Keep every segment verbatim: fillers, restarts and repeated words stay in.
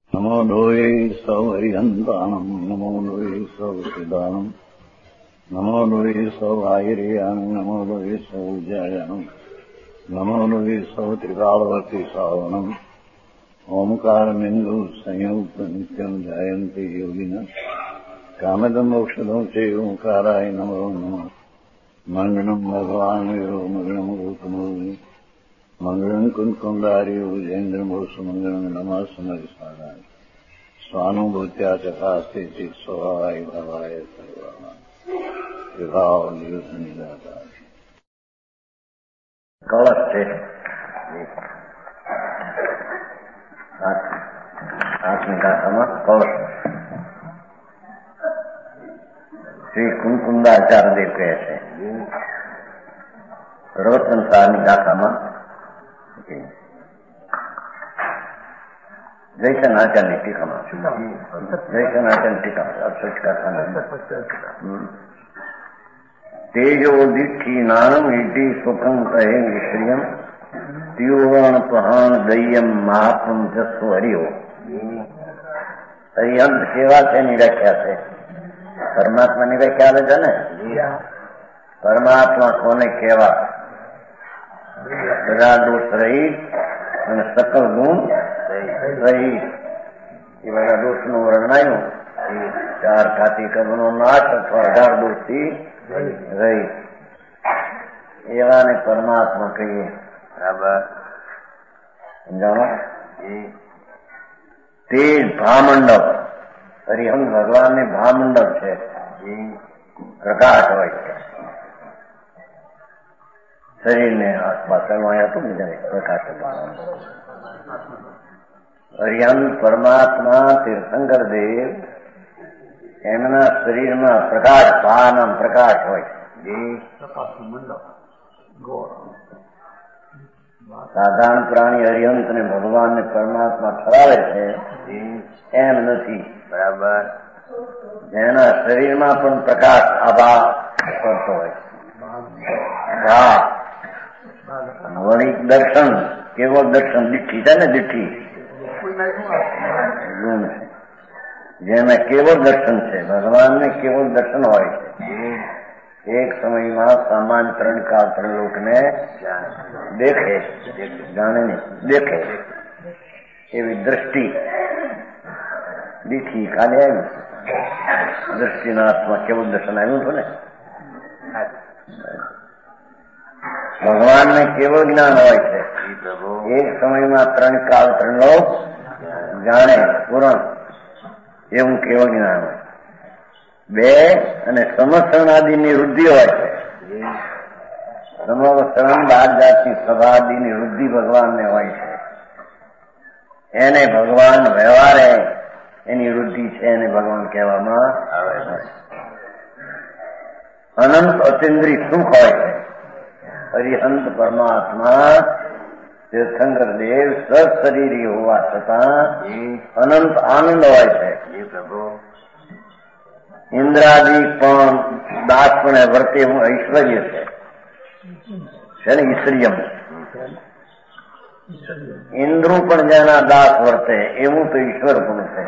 નમો લોહે સૌ હરિહંતાણમ નમો લોહે સૌ સિદ્ધાણમ નમો લોહે સૌ આયર્યાણમ નમો લોહે સૌ જયાણમ નમો લોહે સૌ ત્રિકાળવતી સાવણમ ઓમકાર બિંદુ સંયુક્ત નિત્યમ જાયંતિ યોગિના કામદમોક્ષદો છે ઓંકારાય નમો નમઃ મંગળમ ભગવાન વીરો મંગળમ ગૌતમો મંગળમ કુંકુંડાર્યો જૈન્દ્રમોષ મંગળમ નમઃ સમયસારાય સ્વાનુભૂત્યા ચકાસ્તે ચિત સ્વભાવાય ભાવાય સર્વાના વિભાવ નિયુદ્ધ નિરાકાર કળશ છે આઠમી ગાથામાં કળશ શ્રી કુંકુંદાચાર્યદેવ કહે છે પ્રવચન સારની ગાથામાં જયસન આચાર્યની ટીકામાં જયસન આચાર્યની ટીકામાં અક્ષર ગાથા તેજો દીઠી નાનમ હિડી સુખમ કહે વિશ્રિયમ ત્યુવણ પહાણ દય્યમ મહાત્મ જસ્વ હરિઓ હરિહંત કેવા તેની વ્યાખ્યા છે પરમાત્માની વ્યાખ્યા આવે છે ને પરમાત્મા કોને કેવા બધા દોષ રહી અને સકલ ગુણ રહી એ બધા દોષ નું વર્ણનાયું ચાર ખાતી કર્મનો નાશ અથવા અઢાર દોષ થી રહી એવાને પરમાત્મા કહીએ બરાબર સમજાણો તે ભામંડપ હરિહંસ ભગવાન ને ભામંડપ છે પ્રકાશ હોય છે શરીરને આસપાસ હતું ને પ્રકાશ હરિહંસ પરમાત્મા તીર્થંકર દેવ એમના શરીરમાં પ્રકાશ ભાન પ્રકાશ હોય સાધારણ પ્રાણી હરિહંસ ને ભગવાન ને પરમાત્મા ઠરાવે છે એમ નથી બરાબર જેના શરીરમાં પણ પ્રકાશ આભા કરતો હોય હા વણિક દર્શન કેવો દર્શન દીઠી છે ને દીઠી જેમાં કેવો દર્શન છે ભગવાનને કેવો દર્શન હોય છે એક સમયમાં સામાન્ય ત્રણ કાળ ત્રણ લોકને દેખે જાણે ને દેખે એવી દ્રષ્ટિ દીઠી કાલે આવી દ્રષ્ટિના હાથમાં કેવું દર્શન આવ્યું હતું ને ભગવાનને કેવું જ્ઞાન હોય છે એક સમયમાં ત્રણ કાળ ત્રણ લોક જાણે પૂરણ એવું કેવું જ્ઞાન હોય બે અને સમસરણ આદિની વૃદ્ધિ હોય છે સમસરણ બાર જાતની સભા આદિની વૃદ્ધિ ભગવાનને હોય છે એને ભગવાન વ્યવહારે એની વૃદ્ધિ છે એને ભગવાન કહેવામાં આવે છે અનંત અતિન્દ્રિય સુખ હોય છે હરિહંસ પરમાત્મા તીર્થંકર દેવ સશરીરી હોવા છતાં અનંત આનંદ હોય છે ઇન્દ્રાદિ પણ દાસ પણ વર્તે એવું ઐશ્વર્ય છે ને ઈશ્વર્યમ ઇન્દ્રો પણ જેના દાસ વર્તે એવું તો ઈશ્વર પણ છે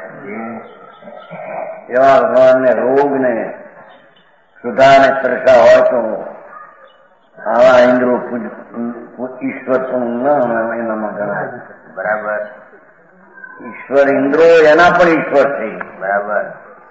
એવા ભગવાનને રોગ ને સુધા ને તરસા હોય તો આવા ઇન્દ્રો ઈશ્વર પણ એનામાં ગણાય બરાબર ઈશ્વર ઇન્દ્રો એના પણ ઈશ્વર છે બરાબર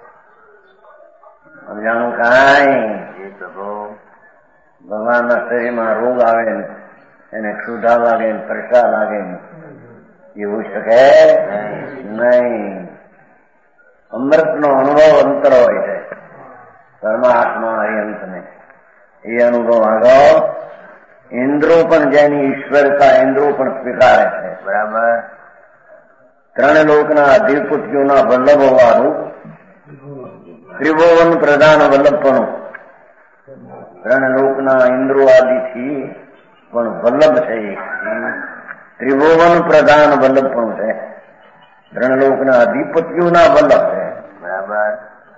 સમજાણું કાંઈ ભગવાનના શરીરમાં રોગ આવે ને એને ક્ષુધા લાગે ને તરસા લાગે ને એવું શકે નહીં અમૃતનો અનુભવ અંતર હોય છે પરમાત્મા હરિહંસને એ અનુભવ આગળ ઇન્દ્રો પણ જેની ઈશ્વરતા ઇન્દ્રો પણ સ્વીકારે છે બરાબર ત્રણ લોકના અધિપતિઓના વલ્લભ હોવાનું ત્રિભુવન પ્રધાન વલ્લભપણું ત્રણ લોકના ઇન્દ્રો આદિથી પણ વલ્લભ છે ત્રિભુવન પ્રધાન વલ્લભપણું છે ત્રણ લોકના અધિપતિઓના વલ્લભ છે બરાબર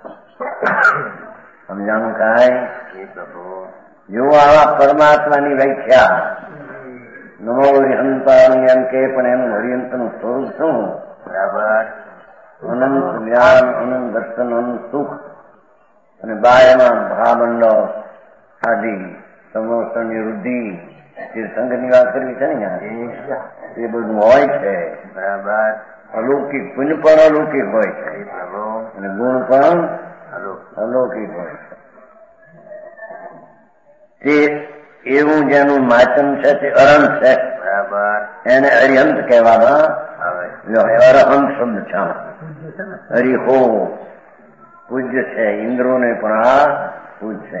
સમજાણું કાંઈ જો આવા પરમાત્માની વ્યાખ્યા નમો હરિહંતાણી એમ કે પણ એનું હરિહંતનું સ્વરૂપ શું બરાબર અનંત જ્ઞાન, અનંત દર્શન, અનંત સુખ અને બાહ્યમાં ભામંડો આદિ સમોસણની વૃદ્ધિ તીર્થંકરની વાત કરવી છે ને એ બધું હોય છે. બરાબર. અલૌકિક પુણ્ય પણ અલૌકિક હોય છે અને ગુણ પણ અલૌકિક હોય છે. તે એવું જેનું માચન છે તે અરંત છે. બરાબર. એને અરિહંત કહેવામાં આવે. અરહંત શબ્દ છે. હરિહો પૂજ્ય છે. ઇન્દ્રોને પણ આ પૂજશે.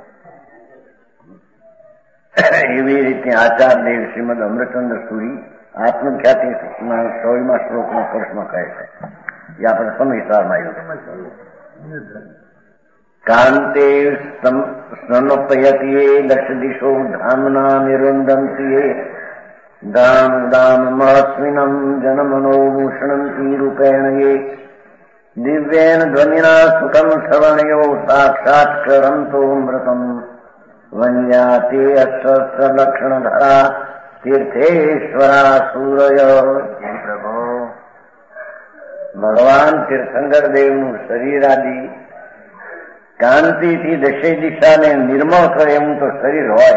એવી રીતે આચાર દેવ શ્રીમદ અમૃતચંદ્ર સુરી આત્મખ્યાતિ સોળમા શ્લોકના વર્ષમાં કહે છે. એ આપણે સમયસારમાં આવ્યું. કાંતે સ્નપયતીએ દક્ષ દિશો ધામના નિરુંદંતીએ ધામ ધામ મહસ્વિનમ જનમનોભૂષણંતી રૂપેણ યે દિવ્યેન ધ્વનિના સુખમ શ્રવણયો સાક્ષાત કરંતો અમૃતમ વંજાતે અસહસ્રલક્ષણધરા તીર્થેશ્વરા સૂરય. પ્રભુ ભગવાન તીર્થંકર દેવનું શરીર આદિ કાંતિથી દશે દિશાને નિર્મળ કરે એવું તો શરીર હોય.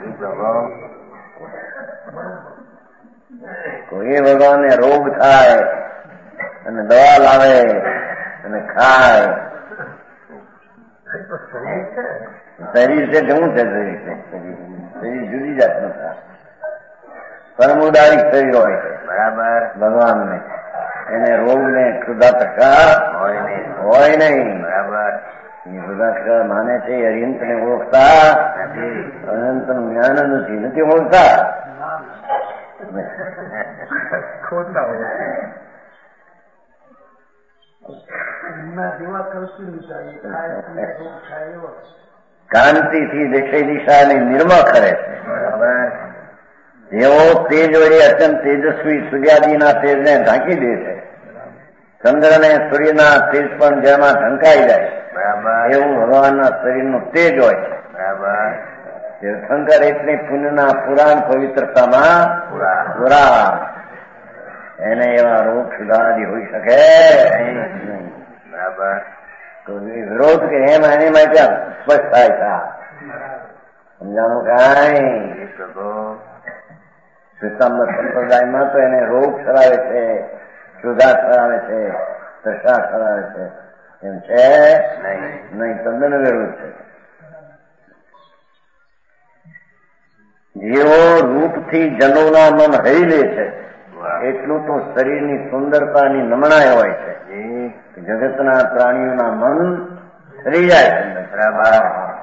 કોઈ ભગવાનને રોગ થાય અને દવા લાવે અને ખાય. શરીર છે જવું છે. શરીર છે શરીર જુદી જાતનું થાય. પરમુદારિક શરીર હોય છે. બરાબર. ભગવાનને એને રોગ ને ક્ષુધાતકા હોય નહીં હોય નહીં. બરાબર. એ ક્ષુધાતકા માને છે અરિહંત ને ઓળખતા અનંત નું જ્ઞાન નથી નથી ઓળખતા. કાંતિથી દેશે દિશાને નિર્મળ કરે છે. બરાબર. જેવો તેજ વડે અત્યંત તેજસ્વી સૂર્યાદિના તેજને ઢાંકી દે છે. ચંદ્ર ને સૂર્યના તેજ પણ જેમાં ઢંકાઈ જાય. બરાબર. એવું ભગવાનના શરીરનું તેજ હોય છે. બરાબર. તીર્થંકર એટલે પુણ્યના પુરાણ પવિત્રતામાં પુરા. એને એવા રોગ સુધારી હોઈ શકે નહીં. બરાબર. તો વિરોધ કે એમ એની માટે સ્પષ્ટ થાય છે. સમજાણું કાંઈ શ્વેતાંબર સંપ્રદાયમાં તો એને રોગ સરાવે છે, સુધા સરાવે છે, તૃષા સરાવે છે. એમ છે નહીં. તદ્દન વિરોધ છે. જેવો રૂપથી જનોના મન હરી લે છે એટલું તો શરીરની સુંદરતાની નમણાઈ હોય છે. જગતના પ્રાણીઓના મન હરી જાય છે. બરાબર.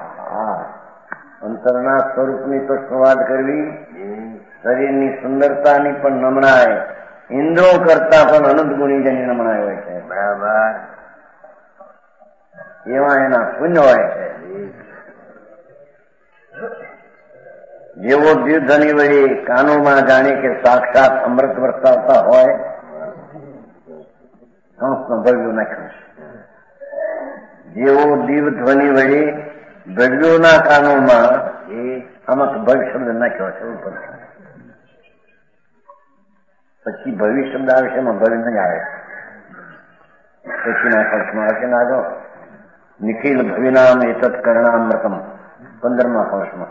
અંતરના સ્વરૂપની તો શું વાત કરવી. શરીરની સુંદરતાની પણ નમણાઈ ઇન્દ્રો કરતા પણ અનંત ગુણી જેની નમણાઈ હોય છે. બરાબર. એવા એના પુણ્ય હોય છે. જેવો દ્યુધની વળી કાનોમાં જાણે કે સાક્ષાત અમૃત વરસાવતા હોય કંસનો ભવ્યું નાખ્યું છે. જેવો દીવ ધ્વનિ વળી ભવ્યોના કાનોમાં એ અમુક ભવ્ય શબ્દ નાખ્યો છે ઉપર. પછી ભવ્ય શબ્દ આવે છે એમાં ભવ્ય નહીં આવે. પછીના કળશમાં આવશે ના જો નિખિલ ભવ્યનામ એતત કરણામૃતમ પંદરમા કળશમાં.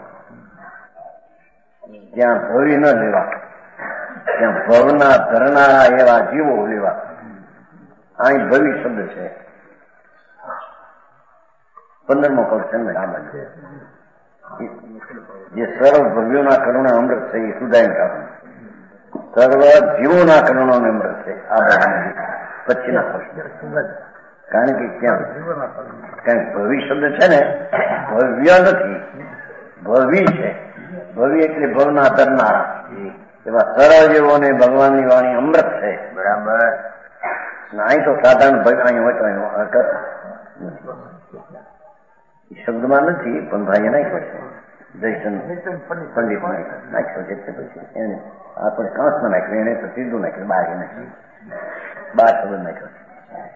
ત્યાં ભવ્ય ન લેવા, ત્યાં ભવના ધરનારા એવા જીવો લેવા. અહીં ભવ્ય શબ્દ છે. પંદરમો કળશ રામ છે. જે સર્વ ભવ્યોના કરુણા અમૃત છે એ સુધાય કારણ સર્વ જીવોના કરુણાનું અમૃત છે. આ પછીના કળશ. કારણ કે ક્યાં કારણ ભવ્ય શબ્દ છે ને ભવ્ય નથી, ભવ્ય છે. ભવ્ય એટલે ભવના કરનારા એવા સરળ જેવોને ભગવાનની વાણી અમૃત છે. બરાબર. અહીં તો સાધારણ ભવ્ય અહીં હોય તો એનો અર્થ શબ્દમાં નથી પણ ભાઈએ નાખ્યો છે. જયસન પંડિત નાખ્યો છે. પછી એને આપણે કાંસમાં નાખ્યું, એને તો સીધું નાખ્યું, બહાર નાખ્યું, બાર શબ્દ નાખ્યો છે.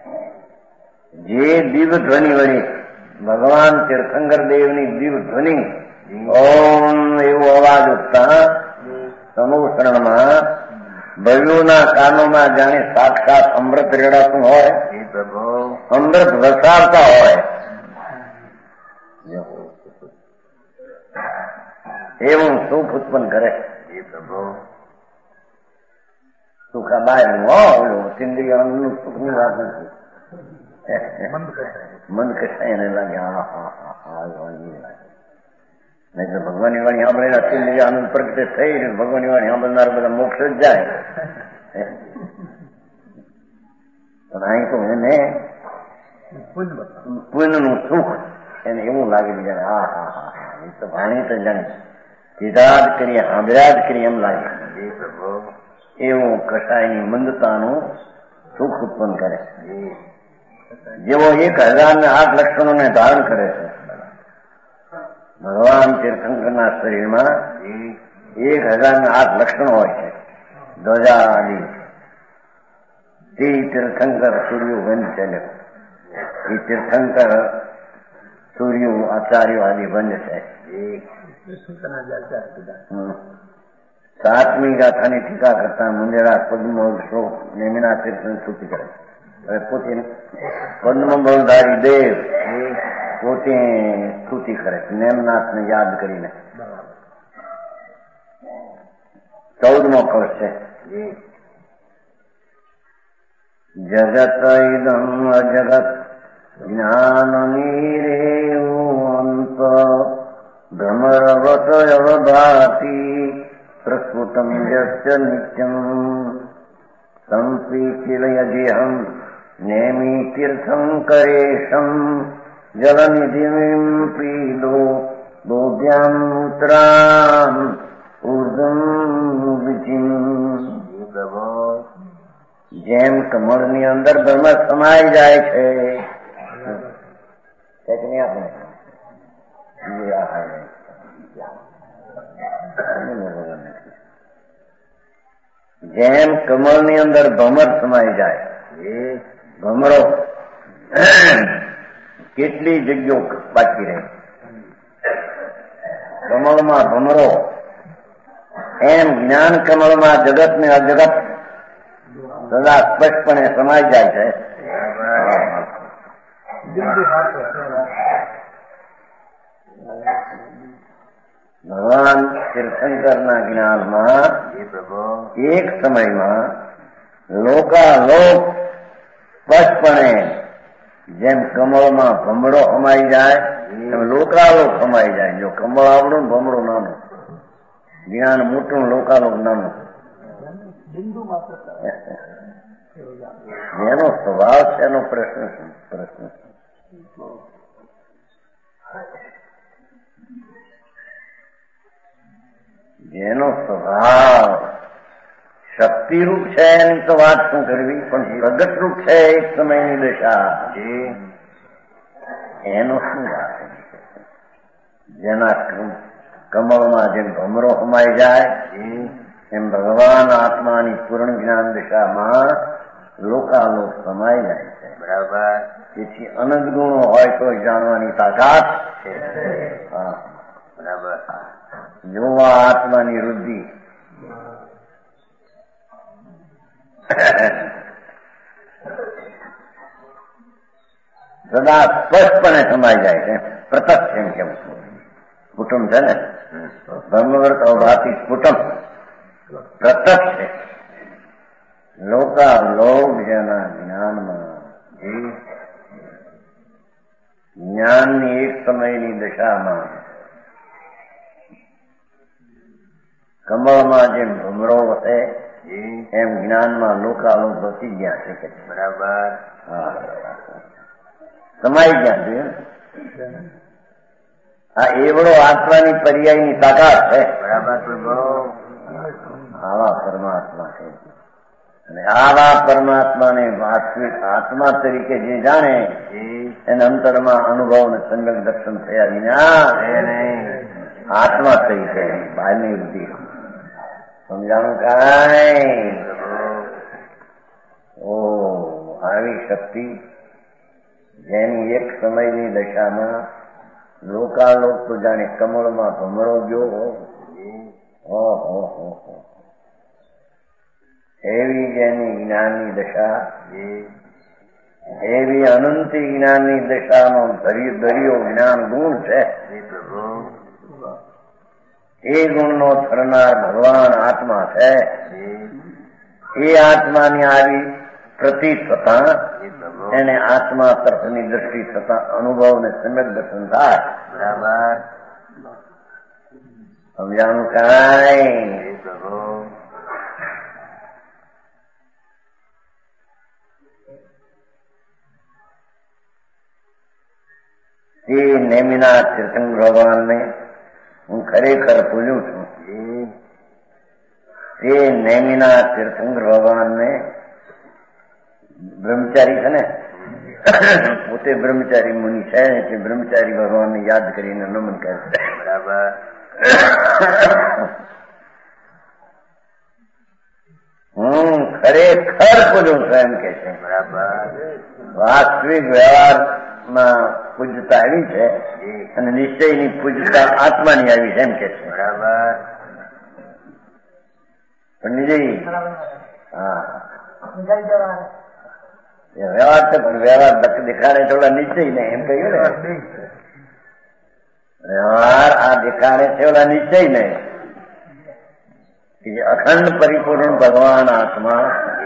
જે દિવ ધ્વનિ વળી ભગવાન તીર્થંકર દેવની દિવ ધ્વનિ ઓમ એવો અવાજ ઉઠતા સમૂહકરણમાં ભવ્યોના કાનોમાં જાણે સાક્ષાત અમૃત રેડાતું હોય, અમૃત વસાવતા હોય એવું સુખ ઉત્પન્ન કરે. સુખ આ બહારનું હો, ઇન્દ્રિયનું સુખની વાત નથી. મન કસાય એને લાગે હા હા હા હા લાગે. નહીં તો ભગવાનની વાણી સાંભળેલા ઇન્દ્રિય આનંદ પ્રગટે થઈ ભગવાનની વાણી સાંભળનાર બધા મોક્ષ જ જાય. પણ અહીં તો એને પુણ્યનું સુખ એને એવું લાગે બીજા હા હા હા એ તો ભાણી તો જાણે સીધા જ કરીએ સાંભળ્યા જ કરીએ એમ લાગે. એવું કસાયની મંદતાનું સુખ ઉત્પન્ન કરે. જેવો એક હજાર ને આઠ લક્ષણોને ધારણ કરે છે ભગવાન તીર્થંકરના શરીરમાં એક હજાર ને આઠ લક્ષણો હોય છે. ધ્વજા આદિ તે તીર્થંકર સૂર્યો બંધ છે. એ તીર્થંકર સૂર્યો આચાર્યો આદિ બંધ છે. સાતમી ગાથાની ટીકા કરતા મુંજરા પદ્મ શ્લોક નેમિના તીર્થની સ્તુતિ કરે. હવે પોતે પદ્મબળધારી દેવ પોતે સ્તુતિ કરે નેમનાથને યાદ કરીને. ચૌદમો કળશ છે. જગત ઇદમ અજગત જ્ઞાન નીરેવંત ભ્રમરવત અવભાતિ પ્રસ્ફુટમ યસ્ય નિત્યમ સંપીચિલયજેહમ નેમી તીર્થંકરેશમ જલનિધિમ પીલો બોધ્યામ ઉત્તરામ ઉર્ધમ વિચિમ. જેમ કમળની અંદર બ્રહ્મ સમાઈ જાય છે જેમ કમળની અંદર ભમર સમાઈ જાય. ભમરો કેટલી જગ્યાઓ બાકી રહે કમળમાં ભમરો, એમ જ્ઞાન કમળમાં જગત ને અજગત સદા સ્પષ્ટપણે સમાઈ જાય છે. ભગવાન તીર્થંકરના જ્ઞાનમાં એક સમયમાં લોકાલોક સ્પષ્ટપણે જેમ કમળમાં ભમરો સમાઈ જાય એમ લોકાલોક સમાઈ જાય. જો કમળ આવડું ને ભમરો નાનું, જ્ઞાન મોટું લોકાલોક નાનું. એનો સ્વભાવ છે એનો પ્રશ્ન પ્રશ્ન જેનો સ્વભાવ શક્તિરૂપ છે એની તો વાત શું કરવી, પણ પ્રગટરૂપ છે એક સમયની દશા એનો શું વાત. જેના કમળમાં જેમ ભમરો સમાઈ જાય એમ ભગવાન આત્માની પૂર્ણ જ્ઞાન દિશામાં લોકાલોક સમાઈ જાય છે. બરાબર. તેથી અનંત ગુણો હોય તો જાણવાની તાકાત છે. હા બરાબર. જોવા આત્માની વૃદ્ધિ સદા સ્પષ્ટપણે સમાઈ જાય છે. પ્રત્યક્ષ એમ કેવું સ્ફુટમ છે ને, બ્રહ્મવર્ત અવભાતિ સ્ફુટમ પ્રત્યક્ષ છે. લોકાલોક જેના જ્ઞાનમાં જ્ઞાનની એક સમયની દશામાં કમળમાં જેમ ભમરો વસે એમ જ્ઞાનમાં લોકાલોક વસી ગયા છે. બરાબર. હા સમાઈ ગયા છે. હા એવડો આત્માની પર્યાયની તાકાત છે. બરાબર. આવા પરમાત્મા છે અને આવા પરમાત્માને વાસ્તવિક આત્મા તરીકે જે જાણે એને અંતરમાં અનુભવ અને સંગત દર્શન થયા વિના આત્મા તરીકે બહારની વૃદ્ધિ સમજાણું કાંઈ. ઓ આવી શક્તિ જેની એક સમયની દશામાં લોકાલોક તો જાણે કમળમાં ભમરો ગયો. એવી જેની જ્ઞાનની દશા, એવી અનંતી જ્ઞાનની દશાનો દરિયો જ્ઞાન ગુણ છે. એ ગુણનો થરનાર ભગવાન આત્મા છે. એ આત્માની આવી પ્રતીત થતા એને આત્મા તરફની દ્રષ્ટિ થતા અનુભવ ને સમ્યક દર્શન થાય. બરાબર સમજાણું કાંઈ? એ નેમિના તીર્થંકર ભગવાનને હું ખરેખર પૂજું છું. એ નેમિના તીર્થંકર ભગવાનને બ્રહ્મચારી છે ને, પોતે બ્રહ્મચારી મુનિ છે કે બ્રહ્મચારી ભગવાનને યાદ કરીને નમન કરે છે. બરાબર હું ખરેખર પૂજું છું એમ કે છે. બરાબર વાસ્તવિક વ્યવહારમાં પૂજતા આવી છે અને નિશ્ચયની પૂજતા આત્માની આવી છે એમ કે છે. બરાબર પંડિતજી, હા વ્યવહાર તો પણ વ્યવહાર દેખાડે થોડા નિશ્ચય ને એમ કહ્યું ને. વ્યવહાર આ દેખાડે છે ઓલા નિશ્ચય ને. અખંડ પરિપૂર્ણ ભગવાન આત્મા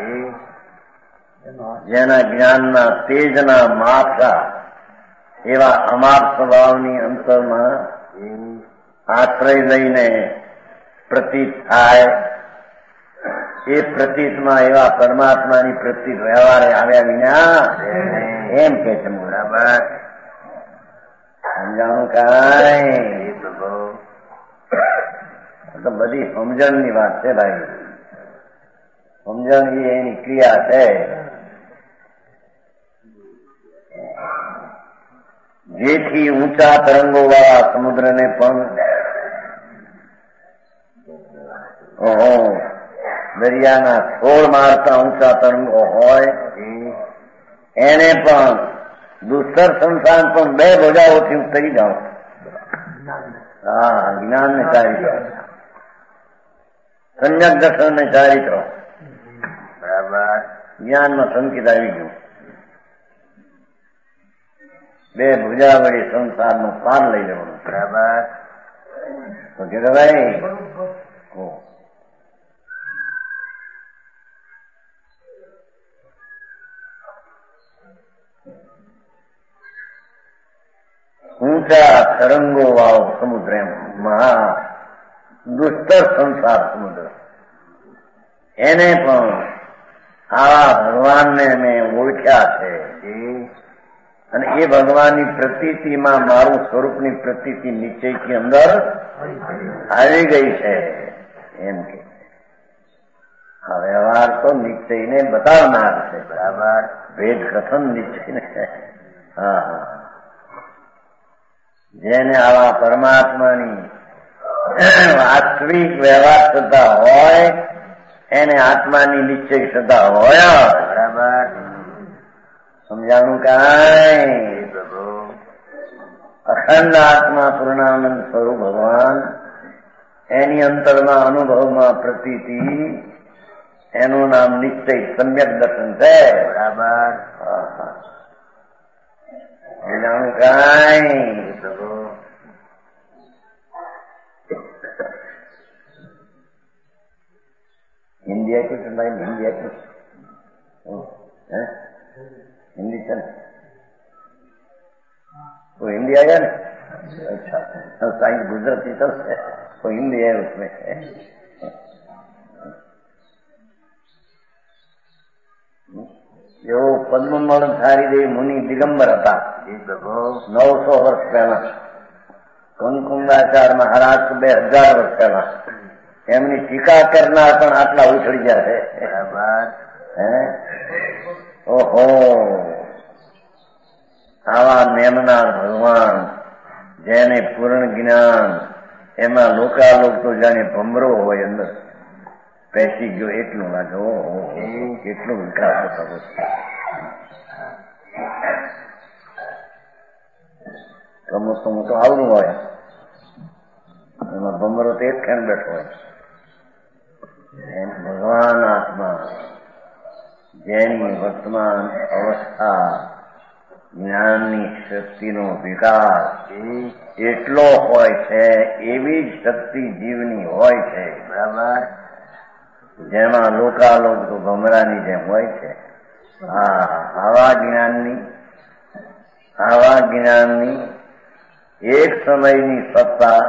જેના જ્ઞાનના તેજના માપા એવા અમાપ સ્વભાવની અંતરમાં આશ્રય લઈને પ્રતીત થાય. એ પ્રતીતમાં એવા પરમાત્માની પ્રતીત વ્યવહારે આવ્યા વિના એમ કે છે. બરાબર સમજાણું કાંઈ? તો બધી સમજણની વાત છે ભાઈ. સમજણ એ એની ક્રિયા છે. જેથી ઊંચા તરંગો વાળા સમુદ્રને પણ ઓહો દરિયાના છોડ મારતા ઊંચા તરંગો હોય એને પણ દુસ્તર સંસાર પણ બે ભોજાઓથી હું તરી જાઉં. હા જ્ઞાન ને ચારિત્ર, સંજ્ઞક દર્શન ને ચારિત્ર. બરાબર જ્ઞાનમાં સંકેત આવી ગયું. બે ભુજા વળી સંસારનો પાર લઈ લેવાનો. બરાબર તો કે ભાઈ ઊંચા તરંગો વાળો સમુદ્ર એમ મહા દુસ્તર સંસાર સમુદ્ર એને પણ આવા ભગવાનને મેં ઓળખ્યા છે અને એ ભગવાનની પ્રતીતિમાં મારું સ્વરૂપની પ્રતીતિ નિશ્ચયથી અંદર આવી ગઈ છે એમ કે. આ વ્યવહાર તો નિશ્ચયને બતાવનાર છે. બરાબર ભેદ કથન નિશ્ચયને. હા હા જેને આવા પરમાત્માની વાસ્તવિક વ્યવહાર થતા હોય એને આત્માની નિશ્ચય થતા હોય. બરાબર સમજાણું કાંઈ? અખંડ આત્મા પૂર્ણાનંદ સ્વરૂપ ભગવાન એની અંતરમાં અનુભવમાં પ્રતીતિ એનું નામ નિશ્ચય સમ્યક દર્શન છે. બરાબર સમજાણું કાંઈ? હિન્દી આપ્યું છે ભાઈ? હિન્દી આપ્યું હે? हिंदी चल वो हिंदी आया ना? अच्छा साइंस गुजराती चल वो हिंदी है उसमें. जो પદ્મમળ ધારીદેવ મુનિ દિગંબર હતા નવસો વર્ષ પહેલા, કંકુંડાચાર મહારાજ બે હજાર વર્ષ પહેલા એમની ટીકા કરનાર પણ આટલા ઉછળી ગયા છે. હે ઓહો આવા નેમનાર ભગવાન જેને પૂર્ણ જ્ઞાન એમાં લોકાલોક તો જાણે ભમરો હોય અંદર પેસી ગયો એટલું લાગે. ઓહો કેટલું વિકાસ થતો છે. ગમો તો મોટો આવડું હોય એમાં ભમરો તો એક ખેણ બેઠો હોય. ભગવાન આત્મા જેની વર્તમાન અવસ્થા જ્ઞાનની શક્તિનો વિકાસ એટલો હોય છે એવી જ શક્તિ જીવની હોય છે. બરાબર. જેમાં લોકાલોક તો ભમરાની જેમ હોય છે. હા, આવા જ્ઞાનની આવા જ્ઞાનની એક સમયની સત્તા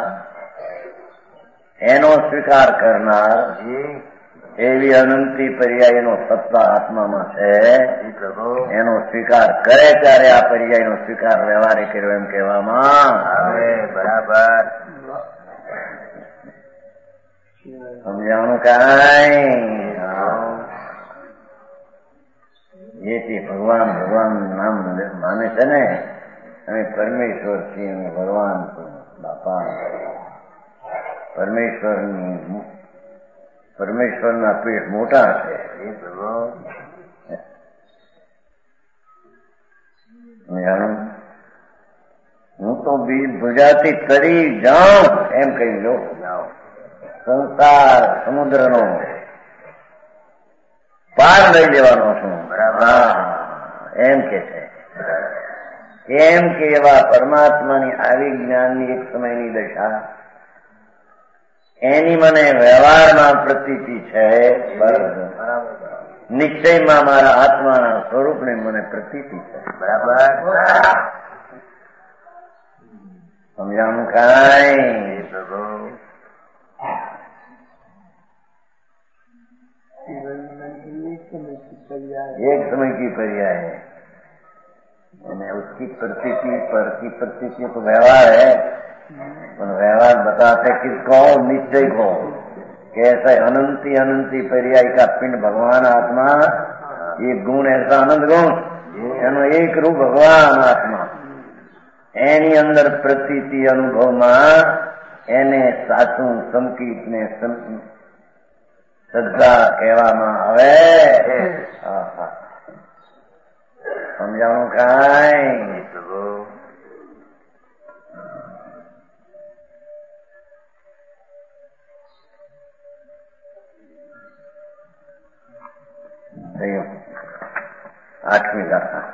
એનો સ્વીકાર કરનાર એવી અનંતી પર્યાયનો સત્તા આત્મામાં છે. એનો સ્વીકાર કરે ત્યારે આ પર્યાયનો સ્વીકાર વ્યવહારે કર્યો એમ કહેવામાં આવે. બરાબર. સમજાણું કાંઈ? જેથી ભગવાન ભગવાન નામ માને છે ને, અમે પરમેશ્વર છીએ, અમે ભગવાન બાપા પરમેશ્વરની પરમેશ્વરના પેટ મોટા છે. એ ભગવાન હું તો બી ભુજાથી તરી જાઉં એમ કહી લો. સંસાર સમુદ્રનો પાર લઈ લેવાનો છું. બરાબર. એમ કે છે. એમ કે એવા પરમાત્માની આવી જ્ઞાનની એક સમયની દશા એની મને વ્યવહારમાં પ્રતીતિ છે. નિશ્ચયમાં મારા આત્માના સ્વરૂપને મને પ્રતીતિ છે. બરાબર. સમજાણું કાંઈ? एक समय की पर्याय है, यानी उसकी प्रतीति पर की प्रतीति तो व्यवहार है, पर व्यवहार बताते किसको? निश्चय को. कैसे अनंती अनंती पर्याय का पिंड भगवान आत्मा, एक गुण ऐसा अनंत गुण, એનો એક રૂપ ભગવાન આત્મા, એની અંદર પ્રતીતિ અનુભવમાં એને સાચું સંકિત ને શ્રદ્ધા કહેવામાં આવે. સમજાણું કાંઈ? આઠમી ગાથા.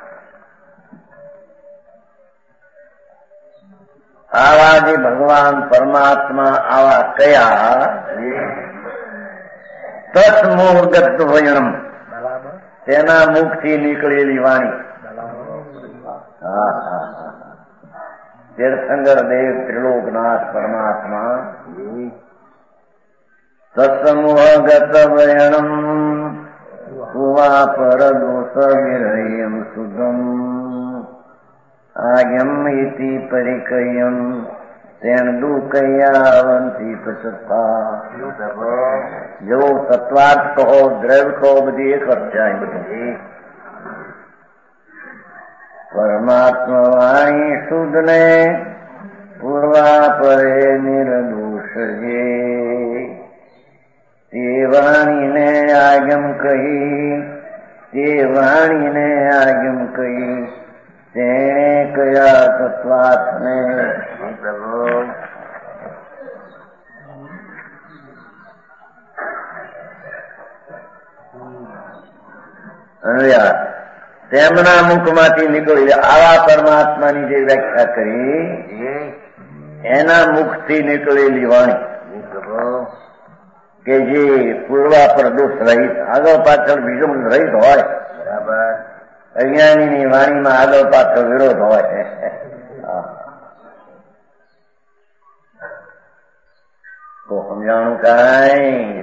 આવા જે ભગવાન પરમાત્મા આવા કયા તત્મુગત વયણમ, તેના મુખથી નીકળેલી વાણી. હા હા હા તીર્થંકર દેવ ત્રિલોકનાથ પરમાત્મા તત્સમૂહગત વયણમ કુવા પર દોષ વિરયમ સુગમ આગમ ઇતિ પરિકયમ તેણ દુકૈયાવંતી પચતા. જો તત્વાર્થ કહો, દ્રવ્ય કહો, બધી એક જ જાય. બધી પરમાત્મા વાણી શુદ્ધ ને પૂર્વા પરે નિર્દોષ જે તે વાણીને આગમ કહી, તે વાણીને આગમ કહી તેણે કયા તત્વાર્થને તેમના મુખમાંથી નીકળી આવા પરમાત્માની જે વ્યાખ્યા કરી એના મુખથી નીકળેલી વાણી કે જે પૂર્વા પર દોષ રહિત, આગળ પાછળ બીજો રહિત હોય. બરાબર. અજ્ઞાનીની વાણીમાં આગળ પાછળ વિરોધ હોય. તો સમજાણું કાંઈ?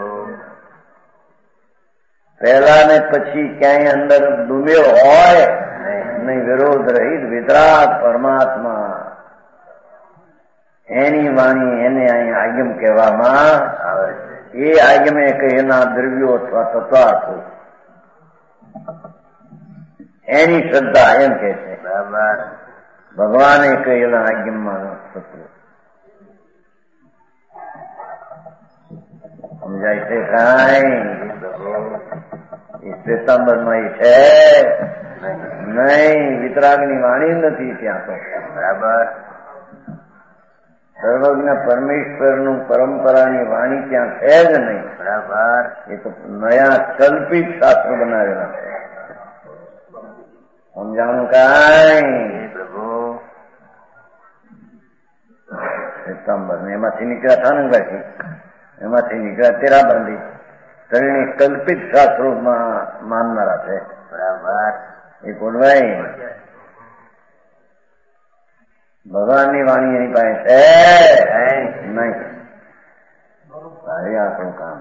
પહેલા ને પછી ક્યાંય અંદર ડૂબ્યો હોય નહીં. વિરોધ રહિત વિતરાગ પરમાત્મા, એની વાણી એને અહીં આગમ કહેવામાં આવે છે. એ આગમે કહેના દ્રવ્યો અથવા તત્વાર્થો એની શ્રદ્ધા એમ કે છે. બરાબર. ભગવાને કહેલા આગમમાં તત્વો સમજાય છે કાંઈ? શ્વેતાંબરમાં છે નહીં. વિતરાગની વાણી નથી ત્યાં તો. બરાબર. સર્વજ્ઞ પરમેશ્વરનું પરંપરાની વાણી ત્યાં છે જ નહીં. બરાબર. એ તો નયા કલ્પિત શાસ્ત્ર બનાવેલા છે. સમજાણું કાંઈ પ્રભુ સિતંબર ને એમાંથી નીકળ્યા થાનંગભાઈ, એમાંથી નીકળ્યા તેરાબંધી ત્રણેય કલ્પિત શાસ્ત્રોમાં માનનારા છે. બરાબર. એ કોણભાઈ ભગવાનની વાણી એની પાસે છે નહીં. સારી આપણું કામ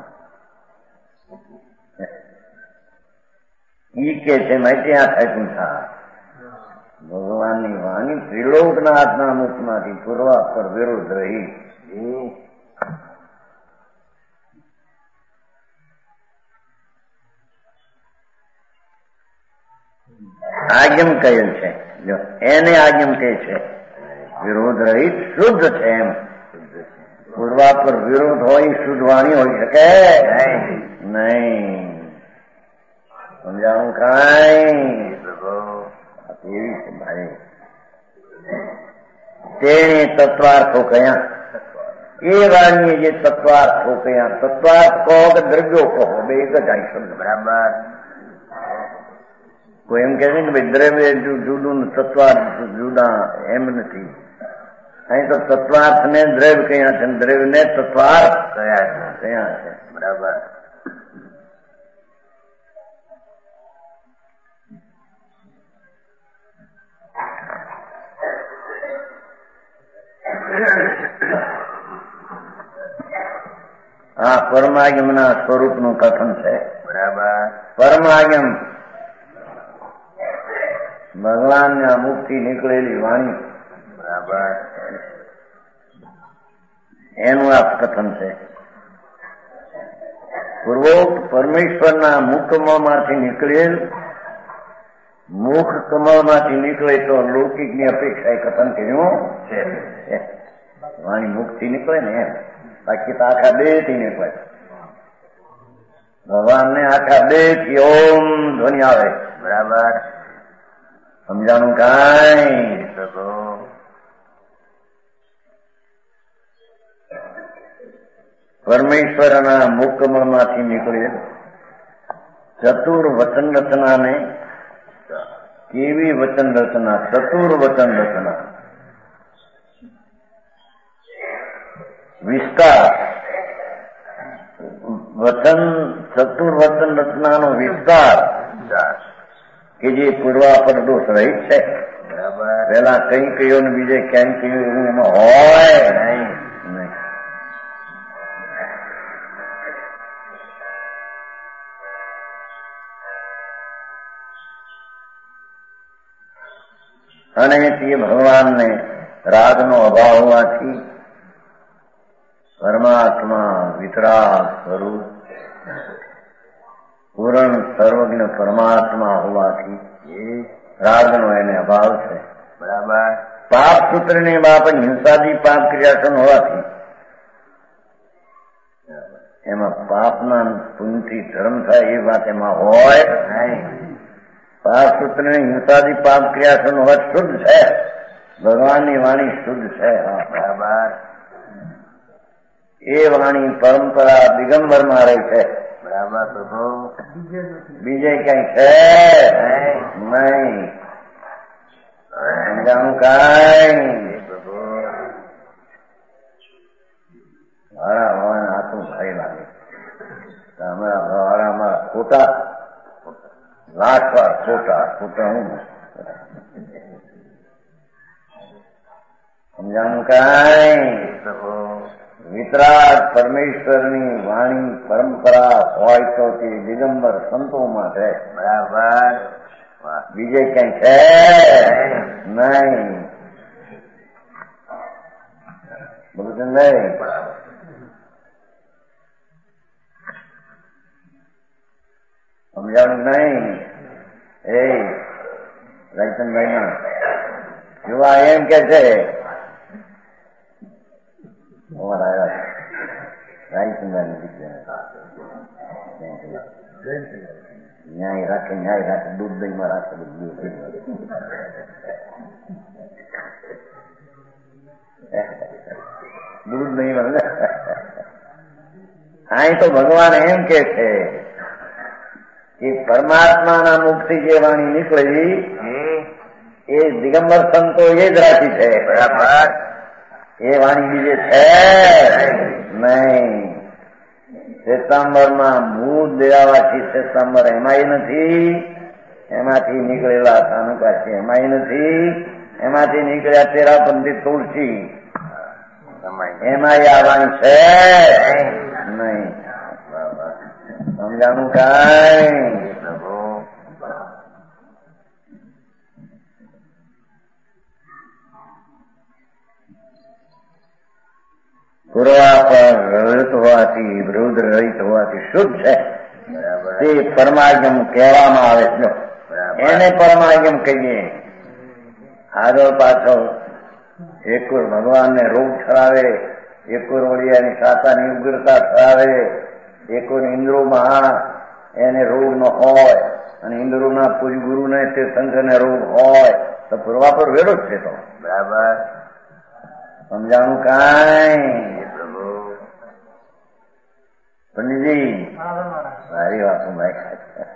ઈ કે છે માહિતી આ થાય થા ભગવાનની વાણી ત્રિલોકના હાથના મુખમાંથી પૂર્વા પર વિરોધ રહી. આજ્ઞમ કહેલ છે, જો એને આજ્ઞમ કહે છે વિરોધ રહિત શુદ્ધ છે. એમ પૂર્વા પર વિરોધ હોય શુદ્ધ વાણી હોઈ શકે નહીં. સમજાવું કાંઈ એવી છે ભાઈ. તેને તત્વાર્થો કયા એ વાણીએ જે તત્વાર્થો કયા. તત્વાર્થ કહો કે દ્રવ્યો કહો, બે એક જ આવી શબ્દ. બરાબર. કોઈ એમ કે છે કે ભાઈ દ્રવ્ય જુદું તત્વાર્થ જુદા, એમ નથી. અહીં તો તત્વાર્થ ને દ્રવ્ય કયા છે, દ્રવ્ય ને તત્વાર્થ કયા છે કયા છે. બરાબર. હા, પરમાગમના સ્વરૂપનું કથન છે. બરાબર. પરમાગમ ભગવાનના મુખથી નીકળેલી વાણી. બરાબર. એનું આ કથન છે. પૂર્વોક્ત પરમેશ્વરના મુખ કમળમાંથી નીકળેલ, મુખ કમળમાંથી નીકળે તો લૌકિકની અપેક્ષા એ કથન કર્યું છે. વાણી મુખથી નીકળે ને એમ, બાકી તો આખા બે થી નીકળે. ભગવાનને આખા બે થી ઓમ ધ્વનિ આવે. બરાબર. સમજાણું કાંઈ પરમેશ્વરના મુખ કમળમાંથી નીકળે ચતુર વચન રચનાને. કેવી વચન રચના? ચતુર વચન રચના. વિસ્તાર વચન, ચતુર વચન રચનાનો વિસ્તાર કે જે પૂર્વાપર દોષ રહિત છે. બરાબર. પેલા કઈ કહ્યું ને બીજે ક્યાંય કહ્યું એવું એમાં હોય નહીં. અને તે ભગવાનને રાગનો અભાવ હોવાથી પરમાત્મા વિતરાગ સ્વરૂપ પૂર્ણ સર્વજ્ઞ પરમાત્મા હોવાથી રાગનો એને અભાવ છે. બરાબર. પાપ સૂત્રની બાપ હિંસાદી પાપ ક્રિયાસન હોવાથી એમાં પાપના પુણ્યથી ધર્મ થાય એ વાત એમાં હોય નહીં. પાપ સૂત્રની હિંસાદી પાપ ક્રિયાસન હોવા શુદ્ધ છે. ભગવાનની વાણી શુદ્ધ છે. હા, બરાબર. એ વાણી પરંપરા દિગંબરમાં રહી છે. બરાબર. પ્રભુ બીજે ક્યાંય છે નહીં. સમજાણું કાંઈ પ્રભુ? હારા ભગવાન આટલું ભાઈ લાગે. અમારા હારા અમારા ખોટા લાખ વાર ખોટા ખોટા હું સમજાણું કાંઈ પ્રભુ? વિતરાગ પરમેશ્વરની વાણી પરંપરા હોય તો તે દિગંબર સંતોમાં છે. બરાબર. બીજે ક્યાંય છે નહીં. બધું નહીં. સમજાણું નહીં? એ રાયચંદભાઈ ના યુવા એમ કે છે ન્યાય રાખે ન્યાય રાખે દૂધ દહીંમાં રાખે બધું. દૂધ નહીં મળે. અહીં તો ભગવાન એમ કે છે કે પરમાત્માના મુખથી જે વાણી નીકળી એ દિગંબર સંતો એ જ રાખી છે. બરાબર. એ વાણી બીજે છે નહીં. શ્વેતાંબરમાં ભૂત દેવાવાથી શ્વેતાંબર એમાંય નથી, એમાંથી નીકળેલા સાનુકા છે એમાંય નથી, એમાંથી નીકળ્યા તેરાપંથી તુલસી એમાંય આ વાણી છે નહીં. સમજાણું કાંઈ? પૂર્વા પર રહિત હોવાથી વૃદ્ધ રહિત હોવાથી શુદ્ધ છે તે પરમાગમ કહેવામાં આવે છે. એને પરમાગમ કહીએ. આગળ પાછળ એકોર ભગવાનને રોગ ઠરાવે, એકોર વળિયાની સાતાની ઉગ્રતા ઠરાવે, એકોર ઇન્દ્રોમાં એને રોગ ન હોય અને ઇન્દ્રોના પૂજ ગુરુને તે શંકરને રોગ હોય તો પૂર્વા પર વેડો જ છે. તો બરાબર. સમજાણું કાંઈ? પંડિતજી સારી વાત ભાઈ.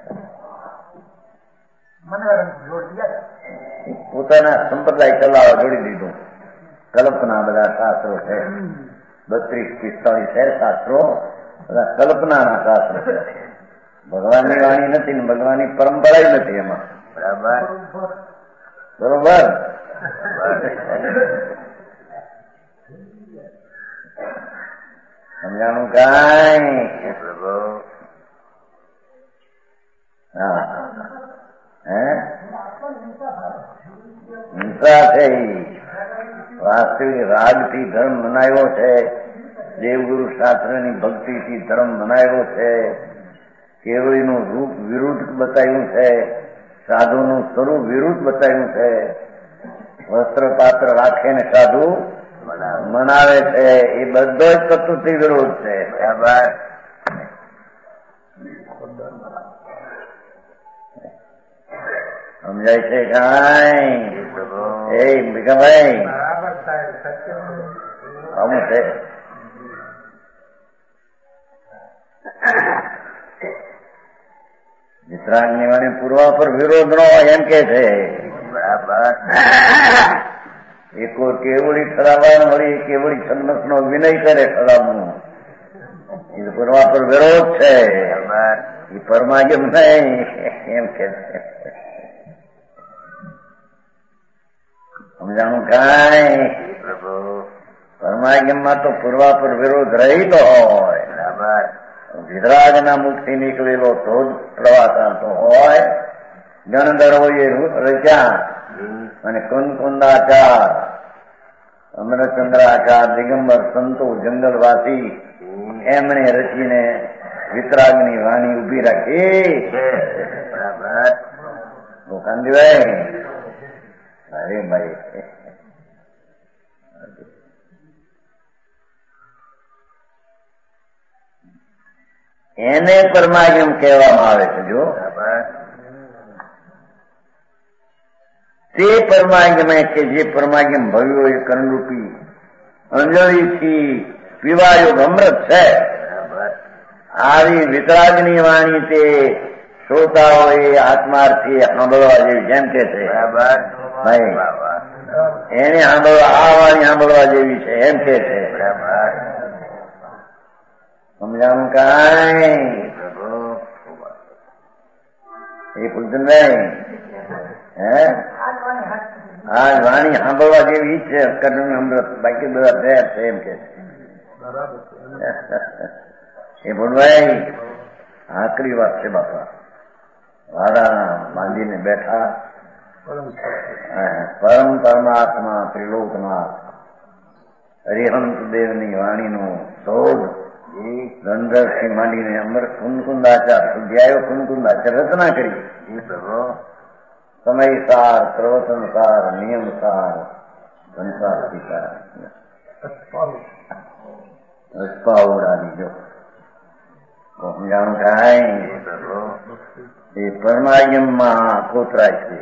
પોતાના સંપ્રદાય ચલાવવા જોડી દીધું. કલ્પના બધા શાસ્ત્રો છે, બત્રીસ પિસ્તાળીસ છે શાસ્ત્રો, બધા કલ્પનાના શાસ્ત્રો છે. ભગવાનની વાણી નથી ને ભગવાનની પરંપરા નથી એમાં. બરાબર. બરોબર. સમજાણું કાંઈ? હા હે હિંસા છે. વાસ્તવિક રાગથી ધર્મ બનાવ્યો છે, દેવગુરુ શાસ્ત્રની ભક્તિથી ધર્મ બનાવ્યો છે, કેવળીનું રૂપ વિરુદ્ધ બતાવ્યું છે, સાધુનું સ્વરૂપ વિરુદ્ધ બતાવ્યું છે, વસ્ત્ર પાત્ર રાખે ને સાધુ મનાવે છે. એ બધો જ તત્વથી વિરોધ છે. બરાબર. સમજાય છે કાંઈ? એ ભીખાભાઈ આવું છે. વિતરાગની વાણી પૂર્વા પર વિરોધ નો એમ કે છે. બરાબર. એકો કેવડી ઠરાવવા વળી કેવડી છન્મસ નો વિનય કરે ઠરાવનું એ પૂર્વા પર વિરોધ છે. એ પરમાગમ નહીં એમ કે છે. સમજાણું કાંઈ? પરમાગમમાં તો પૂર્વા પર વિરોધ રહીતો હોય. બરાબર. વિતરાગના મુખથી નીકળેલો તો જ પ્રવાસાતો હોય. ગણધર્વોએ રચ્યા અને કુંકુંદાચાર, અમરચંદ્રાચાર, દિગંબર સંતો, જંગલવાસી એમણે રચીને વિતરાગની વાણી ઉભી રાખી. બરાબર. કાંતિભાઈ અરે ભાઈ એને પરમાગમ કહેવામાં આવે છે. જો તે પરમાગમ કે જે પરમાગમ ભવ્યો એ કર્ણરૂપી અંજળીથી પીવાયો અમૃત છે. આવી વિતરાગની વાણી તે શ્રોતાઓએ આત્માર્થી સાંભળવા જેવી જેમ કે છે. બરાબર ભાઈ એને સાંભળવા આ વાણી સાંભળવા જેવી છે એમ કે છે. બરાબર. સમજાણું કાંઈ? એ પૂછનભાઈ હે હા વાણી સાંભળવા જેવી છે. કર્ણ અમૃત બાકી બધા તૈયાર છે એમ કે છે. એ ભૂલભાઈ આકરી વાત છે બાપા. વાડા માંડીને બેઠા પરમ પરમાત્મા ત્રિલોકનાથ હરિહંસ દેવની વાણીનું શોધ ગંધર્વથી માંડીને અમર કુંકુંદાચાર સુધ્યાયો કુંકુંદાચાર રચના કરી. સમયસાર, પ્રવચનસાર, નિયમસાર, સંસાર પિતા રસ્પા ઉડાડી જો સમજાણું કાંઈ? એ પરમાગમમાં કોતરાય છે.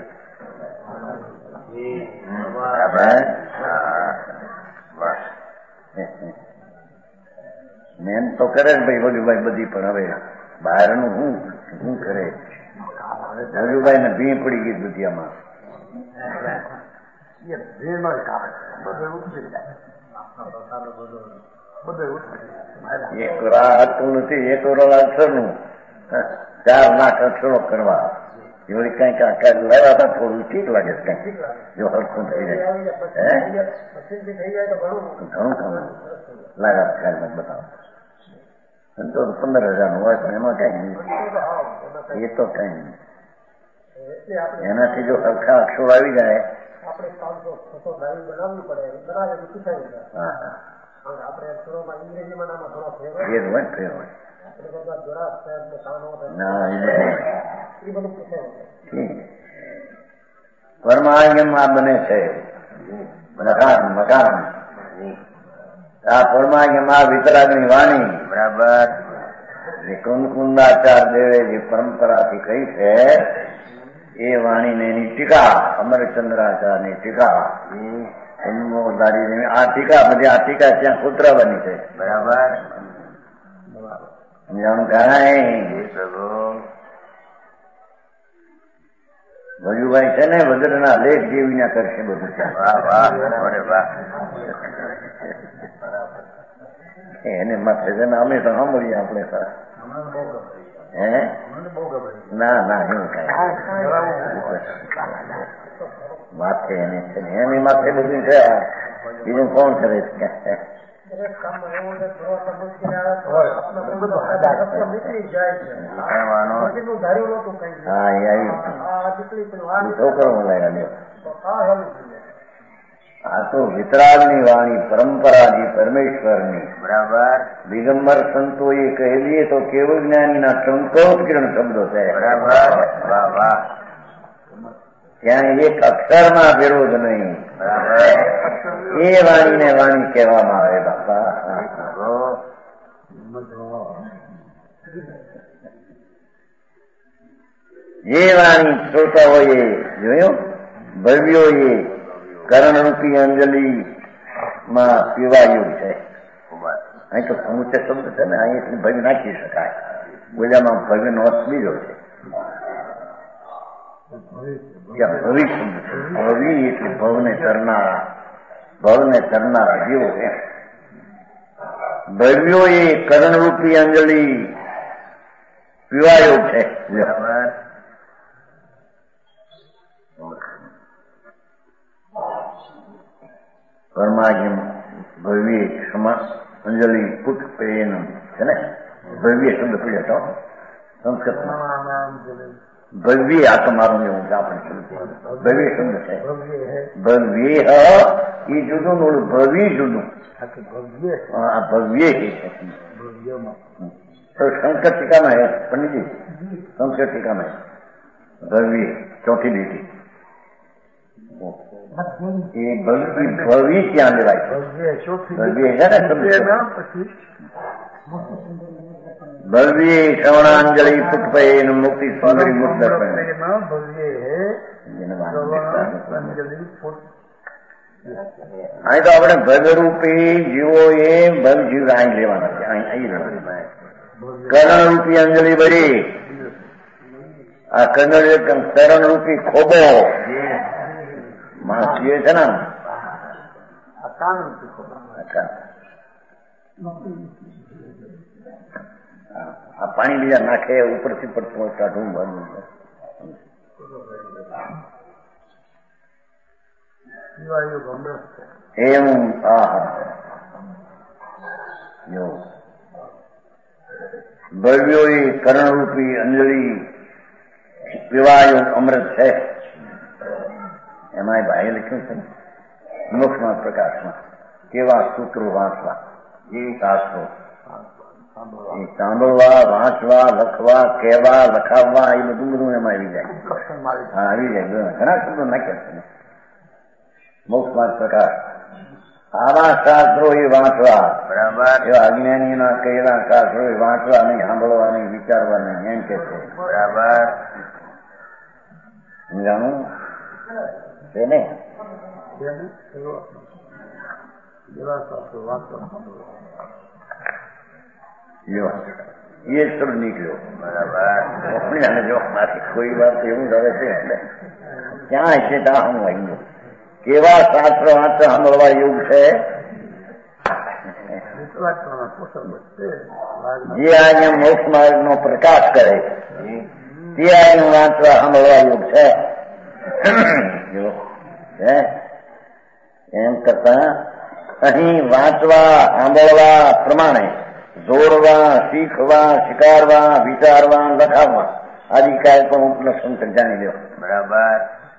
બરાબર. મેન તો કરે ને ભાઈ વજુભાઈ બધી, પણ હવે બહારનું શું શું કરે? વજુભાઈ ને ભી પડી ગઈ દુધિયામાં. એક રા હતું નથી, એક રોલ અક્ષરનું ચાર લાખ અક્ષરો કરવા એવડી કઈક લડાતા થોડું ઠીક લાગે છે. કઈક જો હરખું થઈ જાય ઘણું ઘણું લાગા ખ્યાલ બતાવો. તો પંદર હજાર નું હોય પણ એમાં કઈ નહીં, એ તો કઈ નહીં. એનાથી જો હરખા અક્ષરો આવી જાય પરમાગમમાં બને છે મકાન મકાન આ પરમાગમમાં વિતરાગની વાણી બરાબર કુંકુંદાચાર દેવે જે પરંપરાથી કહી છે એ વાણીને એની ટીકા અમરચંદ્રાચાર્યની ટીકા આ ટીકા બધી આ ટીકા ત્યાં કૂતરાવાની છે બરાબર સમજાણું કાંઈ વજુભાઈ છે ને વજ્રના લેખ જેવી ના કરશે બધું. એને માથે છે ને અમે તો સાંભળીએ આપણે હે ના ના એવું કઈ માથે એને છે ને એની માથે બધું છે. બીજું કોણ કરે છે? હા એ આવી છોકરો લાગ્યા. આ તો વિતરાગની વાણી પરંપરાજી પરમેશ્વરની બરાબર દિગંબર સંતો એ કહેલીએ તો કેવળ જ્ઞાનીના ટંકોત્કીર્ણ શબ્દો છે બરાબર. વાહ વાહ. ત્યાં એક અક્ષરમાં વિરોધ નહીં બરાબર. એ વાણીને વાણી કહેવામાં આવે બાપા. જે વાણી શ્રોતાઓએ જોયું ભવ્યોએ કરણરૂપી અંજલિ માં પીવાયું છે. અહીં તો સમુચય શબ્દ છે ને, અહીં એટલી ભવ્ય નાખી શકાય. બોલ્યામાં ભવ્ય નો અર્થ બીજો છે. ભવિ શબ્દ છે. ભવિ એટલે ભવને તરનારા, ભવને તરનારા જેવો છે. ભવ્યો એ કરણરૂપી અંજલિ પીવાયો છે. કર્માજ્ઞ ભવ્ય ક્ષમા અંજલિ પુટ પ્રેમ છે ને. ભવ્ય શબ્દ પીડે તો સંસ્કૃતમાં ભવ્ય આ તમારું એવું આપણે ભવ્ય શબ્દ છે. ભવ્ય એ જુદું ઓલું ભવ્ય જુદું. આ ભવ્ય છે તો શંકર ટીકામાં હે પંડિતજી, શંકર ટીકામાં ભવ્ય ચોથી લીટી એ ભવ્ય ક્યાં લેવાય? ભવ્ય છે ને ભવ્ય શ્રવણાંજલિ પુષ્પે મુક્તિ સુંદરી મુક્ત અહીં તો આપણે ભગરૂપી જીવો એ ભગ જીવ અહીં લેવાના છે. કરણરૂપી અંજલિ બળી આ કર્ણ કરણરૂપી ખોબો માણસ જીવે છે ને આ પાણી બીજા નાખે ઉપરથી પડતું કાઢવું ભરવું એમ. હા જો ભવ્યો એ કરણરૂપી અંજલિ પીવાયું અમૃત છે. એમાં ભાઈ લખ્યું છે મોક્ષમાં પ્રકાશમાં કેવા સૂત્રો વાંચવા એ શાસ્ત્રો એ સાંભળવા વાંચવા લખવા કહેવા લખાવવા એ બધું બધું એમાં આવી જાય. હા આવી જાય. ઘણા શબ્દો નાખ્યા છે મોક્ષમાં પ્રકાશ. આવા શાસ્ત્રો એ વાંચવા બરાબર. એવા અજ્ઞાનીઓના કહેલા શાસ્ત્રો એ વાંચવા નહીં, સાંભળવા નહીં, વિચારવા નહીં એમ કે છે બરાબર. સમજાણું છે ને? જો એ સુર નીકળ્યો. બરાબર. અને જો મારી કોઈ વાત એવું કરે છે એટલે ક્યાં છે ત્યાં હું આવી કેવા શાસ્ત્ર વાંચો સાંભળવા એવું છે. જે આજે મોક્ષ માર્ગ નો પ્રકાશ કરે તે આજે વાંચવા સાંભળવા યોગ છે. એમ કરતા અહીં વાંચવા સાંભળવા પ્રમાણે જોડવા શીખવા સ્વીકારવા વિચારવા લખાવવા આદિ કાર્યક્રમ ઉપલક્ષણ જાણી લો. બરાબર.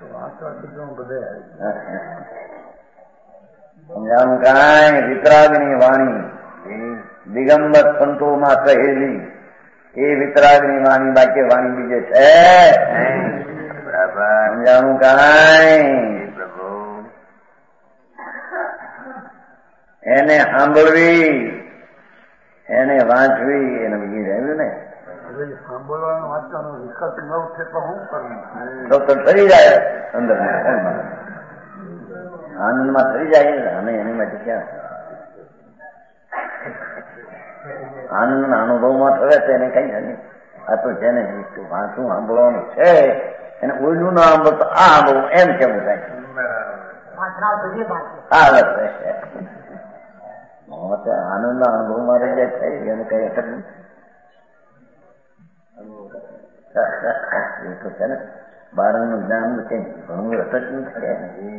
સમજાણું કાંઈ વિતરાગની વાણી દિગંબર સંતોમાં કહેલી એ વિતરાગની વાણી બાકી વાણી બીજે છે. બરાબર. સમજાણું કાંઈ એને સાંભળવી એને વાંચવી એને બીજી રહ્યું ને સાંભળવાનું વાંચવાનો વિકલ્પ ન ઉઠે તો શું કરવું? તો તો થઈ જાય અંદર આનંદમાં થઈ જાય અને એની માટે ક્યાં આનંદના અનુભવમાં થવે તો એને કઈ નથી. આ તો જેને વાંચું સાંભળવાનું છે એને ઓઈલું ના સાંભળતો આ સાંભળવું એમ કેવું થાય. હા બસ આનંદના અનુભવમાં રહી જાય થાય એને કઈ અસર નહીં. એ તો છે ને બારનું જ્ઞાન કઈ ઘણું અસર નથી.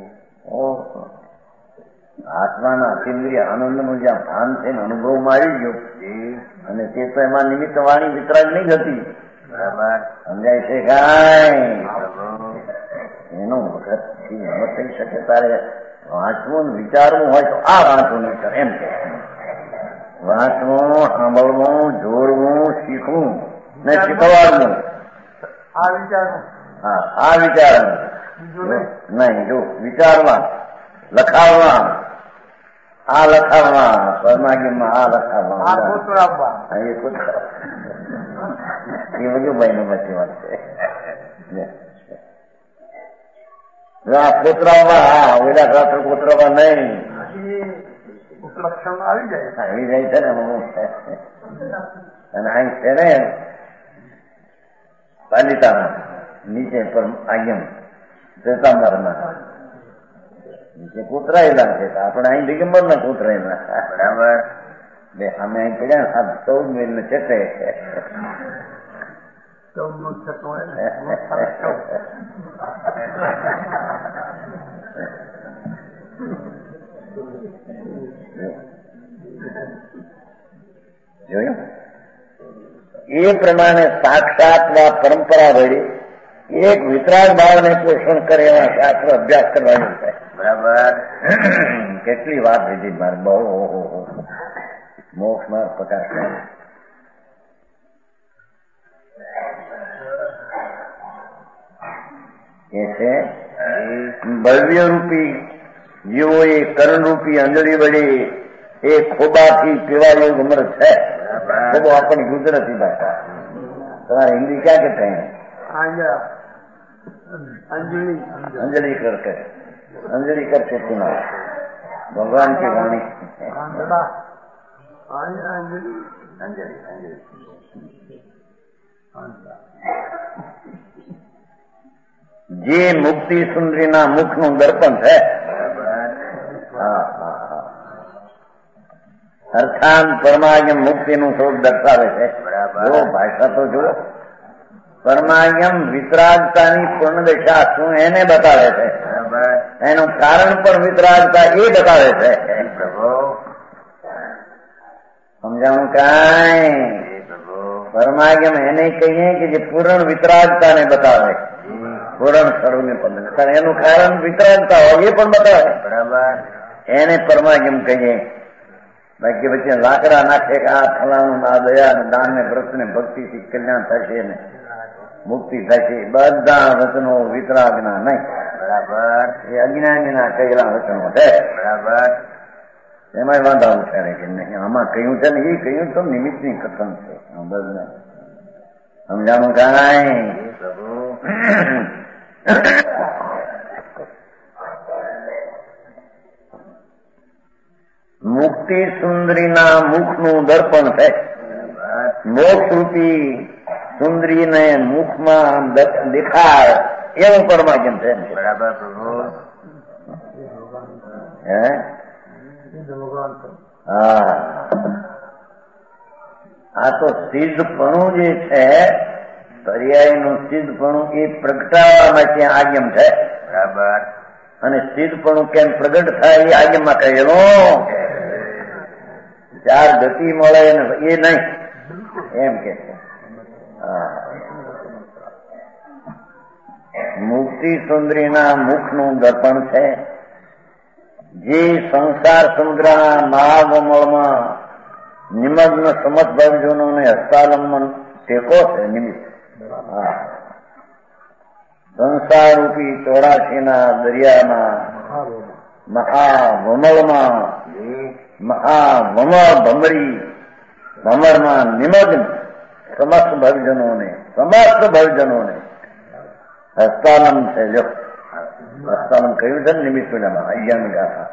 આત્માના અતિન્દ્રિય આનંદનું જ્યાં ભાન છે ને અનુભવમાં આવી ગયો અને તે તો એમાં નિમિત્ત વાણી વિતરાગ નહીં હતી. બરાબર. સમજાય છે કાંઈ એનો વખત હિંમત થઈ શકે તારે વાંચવું વિચારવું હોય તો આ વાંચવું નહીં કરે એમ કે વાંચવું સાંભળવું જોડવું શીખવું ને શીખવાડવું આ વિચારવું. હા આ વિચારવું નહીં જો વિચારવા લખાવવા આ લખાવવા પરમાગીમાં આ લખાવવા એ બધું ભાઈ નું બધી વાત છે. આ કોતરાવવા હા ઓલા રાત્રે કોતરાવવા નહીં ઉપલક્ષણ આવી જાય આવી જાય છે ને અને અહીં છે ને પાલિતાના નીચે પર આગમ શ્વેતાંબરના નીચે કોતરાયેલા છે આપણે અહીં દિગંબર ના કોતરાયેલા. બરાબર. બે અમે અહીં પડ્યા ચૌદ મિલ ને ચેતે ચૌદ નું છઠ્ઠું જોયું એ પ્રમાણે સાક્ષાત પરંપરા વળી એક વિતરાગ ભાવને પોષણ કરે એવા શાસ્ત્ર અભ્યાસ કરવાનું છે. બરાબર. કેટલી વાત લીધી મારે બહુ મોક્ષ માર્ગ પ્રકાશ એ છે ભવ્ય રૂપી જીવો એ કરણ રૂપી અંજળી વળી એ ખોબાથી પીવા યોગ અમૃત છે. ખોબો આપણી ગુજરાતી ભાષા તમારે હિન્દી ક્યાં કે થાય અંજલિ અંજલિ કરકે અંજલિ કરके सुना भगवान की वाणी અંજલિ अंजलि अंजलि જે મુક્તિ સુંદરીના મુખનું દર્પણ છે. હા હા હા અર્થાત પરમાગમ મુક્તિનું સ્વરૂપ દર્શાવે છે. જો ભાષા તો જુઓ પરમાગમ વિતરાગતાની પૂર્ણ દિશા શું એને બતાવે છે. એનું કારણ પણ વિતરાગતા એ બતાવે છે. સમજાણું કાંઈ પરમાગમ એને કહીએ કે જે પૂર્ણ વિતરાગતાને બતાવે પૂર્ણ સ્વરૂપને પણ એનું કારણ વિતરાગતા હોય એ પણ બતાવે. બરાબર. એને પરમાગમ કહીએ. બાકી વચ્ચે લાકડા નાખે કે આ ફલાણું આ દયા દાન ને વ્રત ને ભક્તિથી કલ્યાણ થશે ને મુક્તિ થશે બધા વચનો વિતરાગના નહીં. બરાબર. એ અજ્ઞાનીના કહેલા વચનો છે. બરાબર. એમાં વાંધા ઉઠાડે કે નહીં આમાં કહ્યું છે ને એ કહ્યું તો નિમિત્તની કથન છે. સમજાણું કાંઈ મુક્તિ સુંદરીના મુખનું દર્પણ છે. મોક્ષ રૂપી સુંદરીને મુખમાં દેખાય એવું પરમાગમ છે. બરાબર પ્રભુ. હે હા, આ તો સિદ્ધપણું જે છે, પર્યાયનું સિદ્ધપણું એ પ્રગટાવવામાં ત્યાં આજ્ઞમ છે. બરાબર. અને સિદ્ધપણું કેમ પ્રગટ થાય એ આજ્ઞમાં કહેલું. ચાર ગતિ મળે એ નહીં એમ કે છે. મુક્તિ સુંદરીના મુખનું દર્પણ છે, જે સંસાર સમુદ્રના મહાવમળમાં નિમગ્ન સમસ્ત ભવજનોને હસ્તાલંબન ટેકો છે. નિમિત્ત સંસાર રૂપી ચોરાશીના દરિયાના મહાવમળમાં મહાવમળ ભમરી ભમરમાં નિમગ્ન સમસ્ત ભવજનોને સમસ્ત ભવજનોને હસ્તાલમ છે. જો હસ્તાલમ કહ્યું છે ને નિમિત્ત પૂજામાં અગિયાર ગાથા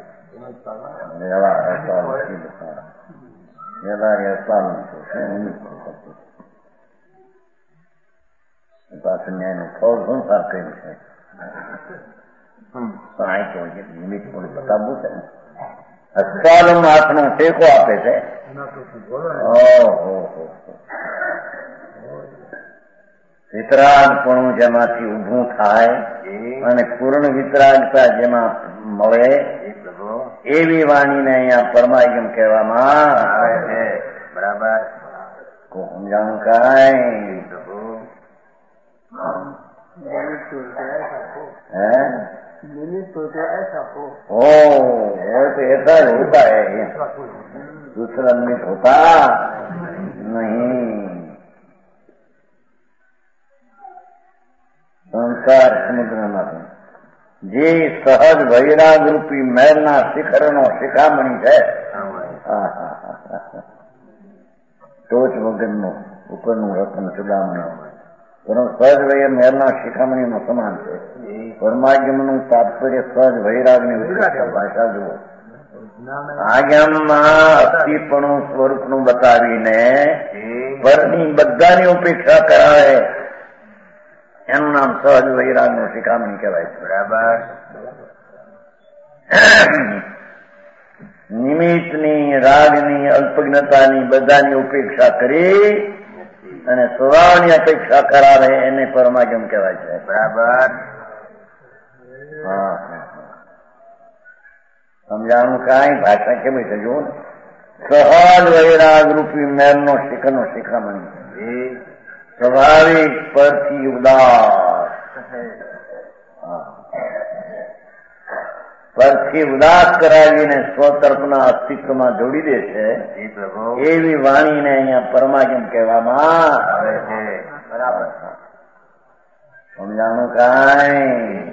હસ્તાલમ છે નિમિત્ત પાછું ન્યાયનું ફળ સંસાર કહ્યું છે. નિમિત્ત પણ બતાવવું છે ને. હસ્તાલમ હાથનો ટેકો આપે છે. ઓહો, વિતરાગપણું જેમાંથી ઉભું થાય અને પૂર્ણ વિતરાગતા જેમાં મળે એવી વાણીને અહીંયા પરમાગમ કહેવામાં આવે છે. બરાબર. સમજાણું કાંઈ है निमित्त हो तो ऐसा हो ओ वो तो ऐसा ही होता है, दूसरा निमित्त होता नहीं. સંસાર સમુદ્રમાંથી જે સહજ વૈરાગ રૂપી મહેલના શિખરનો શિખામણી છે, ટોચ વગરનું ઉપરનું રતન ચુડામણી, સહજ વૈર મહેલના શિખામણીનો સમાન છે. પરમાગમનું તાત્પર્ય સહજ વૈરાગની ભાષા જુઓ. આજ્ઞામાં અસ્થિપણું સ્વરૂપનું બતાવીને પરની બધાની ઉપેક્ષા કરાવે એનું નામ સહજ વૈરાગનું શિખામણી કહેવાય છે. બરાબર. નિમિત્તની, રાગની, અલ્પજ્ઞતાની બધાની ઉપેક્ષા કરી અને સ્વભાવની અપેક્ષા કરાવે એને પરમાગમ કહેવાય છે. બરાબર. હા, સમજાણું કાંઈ ભાષા કેવી છે જુઓ. સહજ વૈરાગ રૂપી મેલનો શિખરનો શિખામણી, સ્વાભાવિક પરથી ઉદાસ, પરથી ઉદાસ કરાવીને સ્વતર્પના અસ્તિત્વમાં જોડી દે છે એવી વાણીને અહીંયા પરમાગમ કહેવામાં આવે છે. બરાબર. સમજાણું કાંઈ.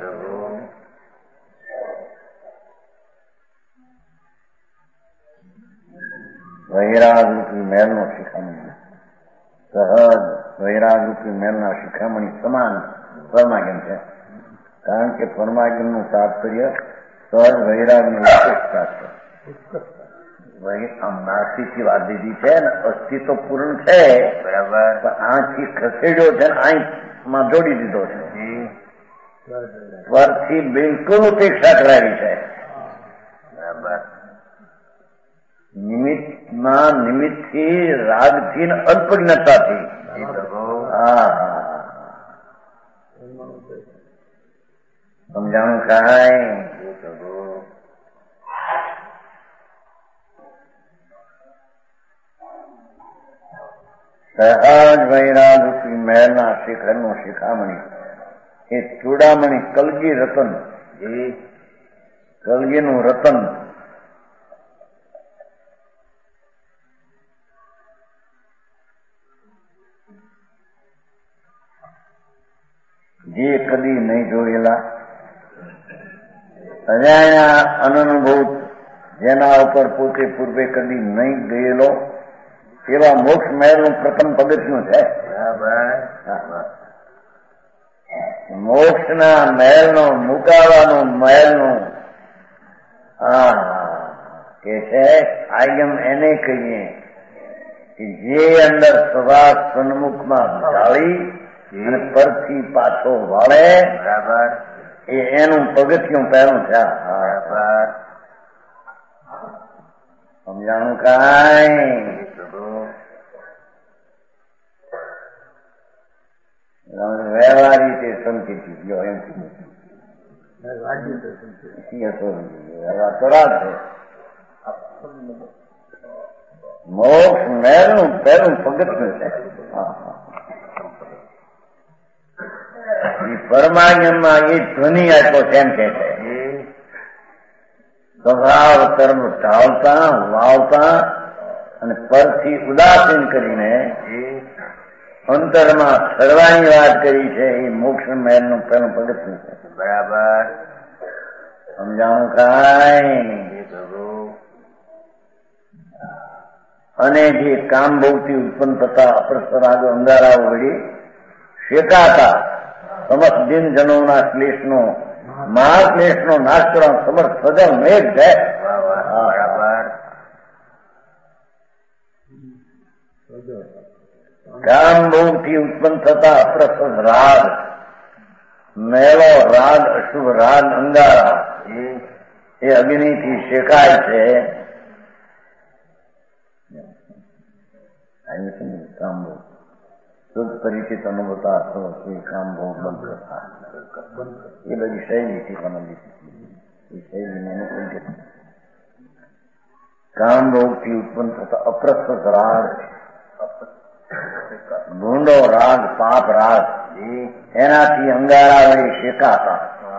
વૈરાગ રૂપી મેલનો શિખામણી, સહજ વૈરાગ રૂપી મેલના શિખામણી સમાન પરમાગમ છે. કારણ કે પરમાગમનું તાત્પર્ય સહજ વૈરાગની ઉપેક્ષા છે. નાસ્તિકથી વાત દીધી છે ને અસ્તિત્વ પૂર્ણ છે. બરાબર. પણ આથી ખસેડ્યો છે ને આંખમાં જોડી દીધો છે. પરથી બિલકુલ ઉપેક્ષા કરાવી છે. બરાબર. નિમિત્તમાં નિમિત્તથી, રાગથી ને અલ્પજ્ઞતાથી. હા, સમજાણું કાંઈ. સહજ વૈરાગ રૂપી મહેલના શિખરનું શિખામણી એ ચૂડામણી કલગી રતન, કલગીનું રતન જે કદી નહીં જોયેલા અજાણ્યા અનનુભૂત, જેના ઉપર પોતે પૂર્વે કદી નહીં ગયેલો એવા મોક્ષ મહેલનું પ્રથમ પગથિયું છે. મોક્ષના મહેલનો મુકાવાનું મહેલનું આ કે છે આજ્ઞમ એને કહીએ કે જે અંદર સવા સન્મુખમાં ઢાળી અને પરથી પાછો વાળે બરાબર એ એનું પગથિયું પહેલું થયા. બરાબર સમજાણું કાંઈ? વ્યવહારી તે સંકેતી ગયો એમ થોડા છે. મોક્ષ મહેલનું પહેલું પગથિયું છે. પરમાણ્યમાં એ ધ્વનિ આપ્યો છે એમ કે છે સ્વભાવ કર્મ ઢાળતા વાવતા અને પરથી ઉદાસીન કરીને અંતરમાં સર્વાની વાત કરી છે. એ મોક્ષ મહેલનું પહેલું પગથિયું છે. બરાબર સમજાણું કાંઈ? અને જે કામ ભોગથી ઉત્પન્ન થતા અપ્રસરાગો અંધારાઓ વળી શેકાતા સમસ્ત દિન જનોના ક્લેશનો મહાક્લેશનો નાશ કરવા સમર્થ સજલ મેઘ છે. બરાબર કામ ભોગથી ઉત્પન્ન થતા અપ્રસર રાગ મેલો રાગ અશુભ રાગ અંગારા એ અગ્નિથી શેકાય છે. કામ ભોગ શુદ્ધ પરિચિત અનુભવતા કામ ભોગ બંધ કરતા એ બધી શૈલીથી બનાવી એ શૈલીને અનુકૂળ છે. કામ ભોગથી ઉત્પન્ન થતા અપ્રસ્ત રાગ ભૂંડો રાગ પાપ રાગ એનાથી અંગારા વળી શેકાતા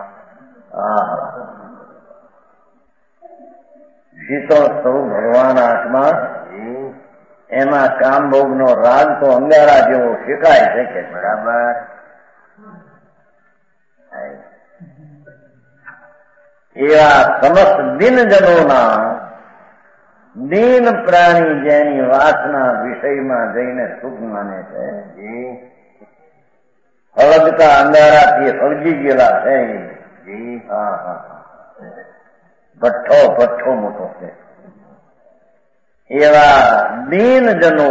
શીતળ સ્વરૂપ ભગવાન આત્મા એમાં કામ ભોગ નો રાગ તો અંગારા જેવો શેકાય છે કે બરાબર એવા સમસ્ત દિનજનોના દીન પ્રાણી જેની વાસના વિષયમાં જઈને સુખ માને છે હળગતા અંધારાથી હળગી ગયેલા છે. હા હા ભઠ્ઠો ભઠ્ઠો મોટો છે. એવા દીનજનો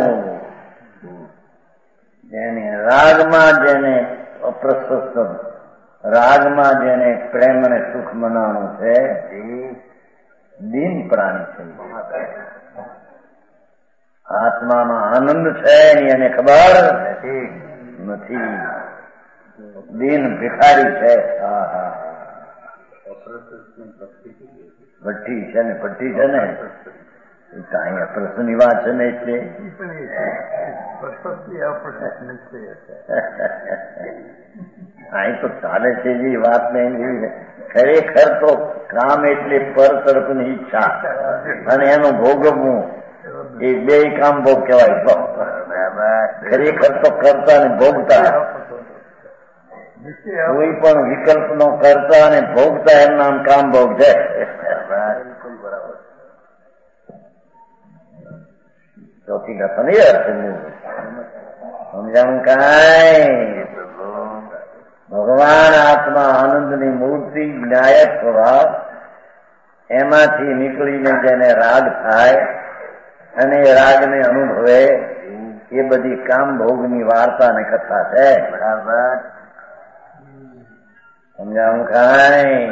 જેને રાગમાં જેને અપ્રશસ્ત રાગમાં જેને પ્રેમ અને સુખ મનાવવાનું છે દીન પ્રાણી છે. આત્મામાં આનંદ છે એની એને ખબર નથી. દીન ભિખારી છે. હા હા ભઠ્ઠી છે ને ભઠ્ઠી છે ને કાંઈ અપ્રસની વાત છે ને એટલે અહીં તો ચાલે છે જે વાત ને ખરેખર તો કામ એટલે પર તરફની ઈચ્છા અને એનું ભોગવવું એ બે કામ ભોગ કહેવાય. ખરેખર તો કરતા ને ભોગતા કોઈ પણ વિકલ્પ નો કરતા અને ભોગતા એમ નામ કામ ભોગ છે. ચોથી ઘટના નહીં અર્થ સમજાણું કાંઈ? ભગવાન આત્મા આનંદની મૂર્તિ જ્ઞાયક સ્વભાવ એમાંથી નીકળીને જેને રાગ થાય અને એ રાગને અનુભવે એ બધી કામ ભોગની વાર્તા ને કથા છે. બરાબર સમજાણું કાંઈ?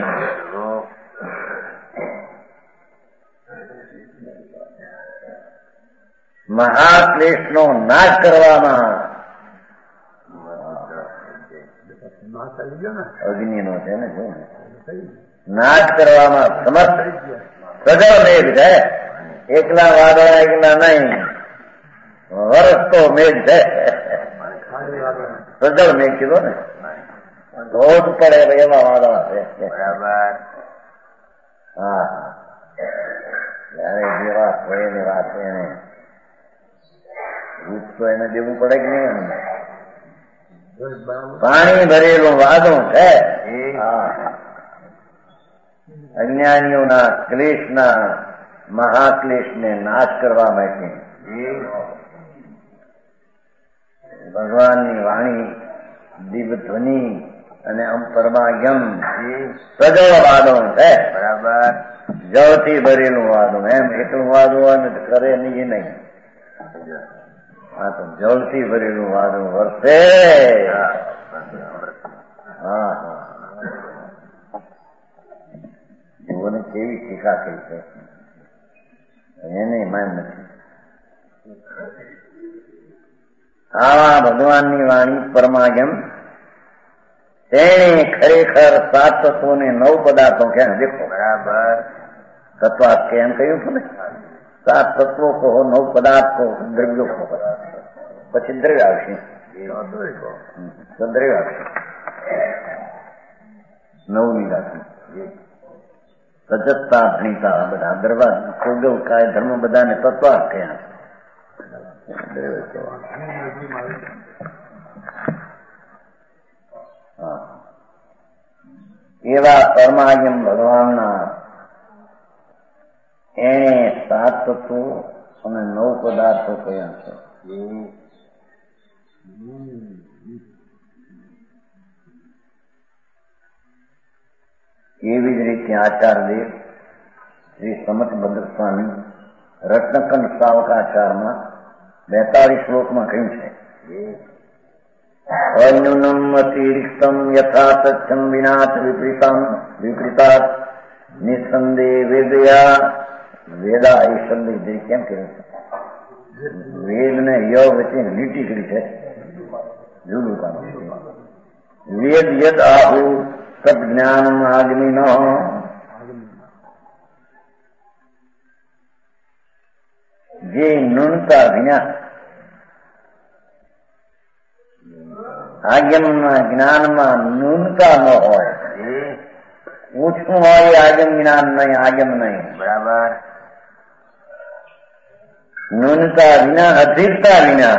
મહાક્લેશનો નાશ કરવામાં અગ્નિનો છે ને નાશ કરવામાં સમર્થ સજળ મેઘ છે. એકલા વાદળા એકલા નહીં વરસતો મેઘ છે. સજળ મેઘ કીધો ને ધોધ પડે એવા વાદળા છે. બરાબર હા જયારે જે વાત હોય એની વાત એને રૂપ તો એને દેવું પડે કે નહીં? પાણી ભરેલું વાદળું છે. અજ્ઞાનીઓના ક્લેશના મહાક્લેશને નાશ કરવા માટે ભગવાનની વાણી દિવ્ય ધ્વનિ અને પરમાયમ સજળ વાદળું છે. બરાબર જળથી ભરેલું વાદળું એમ એકલું વાદળું હોય ને કરે નહીં એ નહીં આ તો જળથી ભરેલું વાદળ વરસે. હા હા જીવોને કેવી ટીકા થઈ છે એને માન નથી. આવા ભગવાનની વાણી પરમાગમ તેને ખરેખર સાત તત્વો ને નવ પદાર્થો ક્યાં દેખો બરાબર તત્વાત કે એમ કહ્યું હતું ને સાત તત્વો કહો નવ પદાર્થ કહો દ્રવ્યો કહો પછી દ્રવ્ય આવશે દ્રવ્ય આવશે નવની રાખી સજતતા ભણીતા બધા દ્રવા કોગવ કાય ધર્મ બધાને તત્વાત કયા એવા પરમાગમ ભગવાનના એને સાત તત્વો અને નવ પદાર્થો કયા છે. એવી જ રીતે આચાર્યદેવ શ્રી સમતભદ્ર સ્વામી રત્નકંડ સાવકાચારમાં બેતાળીસ શ્લોકમાં કહ્યું છે અન્યુનમ અતિરિક્તમ યથા તથ્યમ વિનાથ વિપરીતમ વિપરીતાત નિસંદેહ વેદયા વેદા એ શબ્દ કેમ કર્યું છે વેદ ને ય વચ્ચે લીટી કરી છે જુદું કામ વેદ યદ આહુ સદ જ્ઞાન આગમી ન જે નુનતા વિના આગમના જ્ઞાનમાં ન્યૂનતા ન હોય ઓછું હોય આગમ જ્ઞાન નહીં આગમ નહીં બરાબર ન્યૂનતા વિના અધિકતા વિના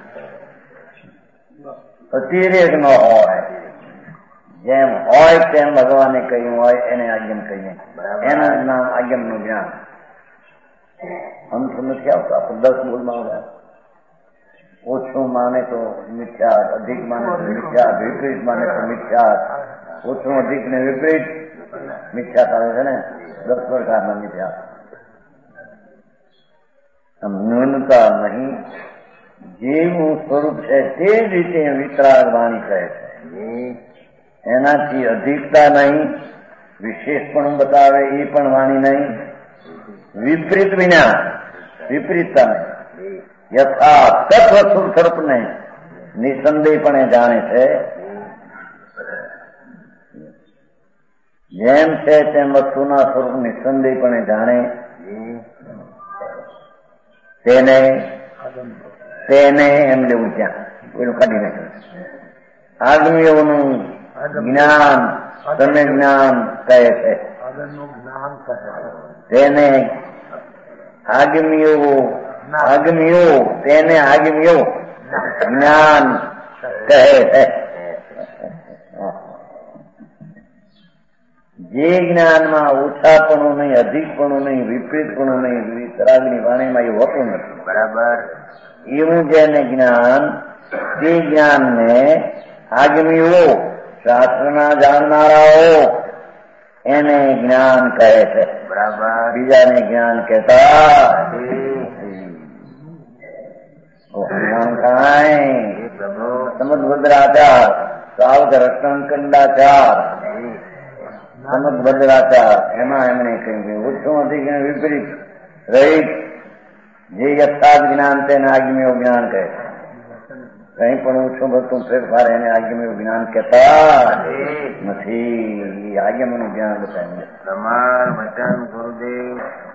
અતિરેક ન હોય જેમ હોય તેમ ભગવાને કહ્યું હોય એને આગમ કહીએ એનું નામ આગમનું જ્ઞાન. અંત નથી આવતો આપણે દસ બોલમાં આવ્યા ઓછું માને તો મિથ્યા અધિક માને તો મિથ્યા વિપરીત માને તો મિથ્યા ઓછું અધિક ને વિપરીત મિથ્યા થાય છે ને દસ પ્રકારના મિથ્યા ન્યૂનતા નહીં જેવું સ્વરૂપ છે તે જ રીતે વિતરાગ વાણી કહે છે. એનાથી અધિકતા નહીં વિશેષ પણ બતાવે એ પણ વાણી નહીં વિપરીત વિના વિપરીતતા નહીં યથા તત્વ સ્વરૂપને નિસંદેહપણે જાણે છે જેમ છે તેમ વસ્તુના સ્વરૂપ નિસંદેહપણે જાણે તેને તેને એમ લેવું ત્યાં એનું કાઢી નાખ્યું. આગમીઓનું જ્ઞાન તમે જ્ઞાન કહે છે તેને આગમીઓ આગમીઓ તેને આગમીઓ જ્ઞાન કહે છે. જે જ્ઞાનમાં ઓછાપણું નહીં અધિકપણું નહીં વિપરીતપણું નહીં વિતરાગની વાણીમાં એવું હોતું નથી બરાબર એવું જેને જ્ઞાન તે જ્ઞાનને આગમીઓ શાસ્ત્રના જાણનારાઓ એને જ્ઞાન કહે છે બરાબર બીજાને જ્ઞાન કહેતા જ્ઞાન કાંઈ સમદભદ્રાચાર સાવધ રત્નકંડાચાર સમદભદ્રાચાર એમાં એમણે કહ્યું ઓછું અધિક વિપરીત રહિત જે યથાર્થ જ્ઞાન તેને આગમીઓ જ્ઞાન કહે છે. કઈ પણ ઓછું બધું ફેરફાર એને આગમીઓ જ્ઞાન કહેતા નથી. આગમનું જ્ઞાન બતાવ્યું. તમાર વચન ગુરુદેવ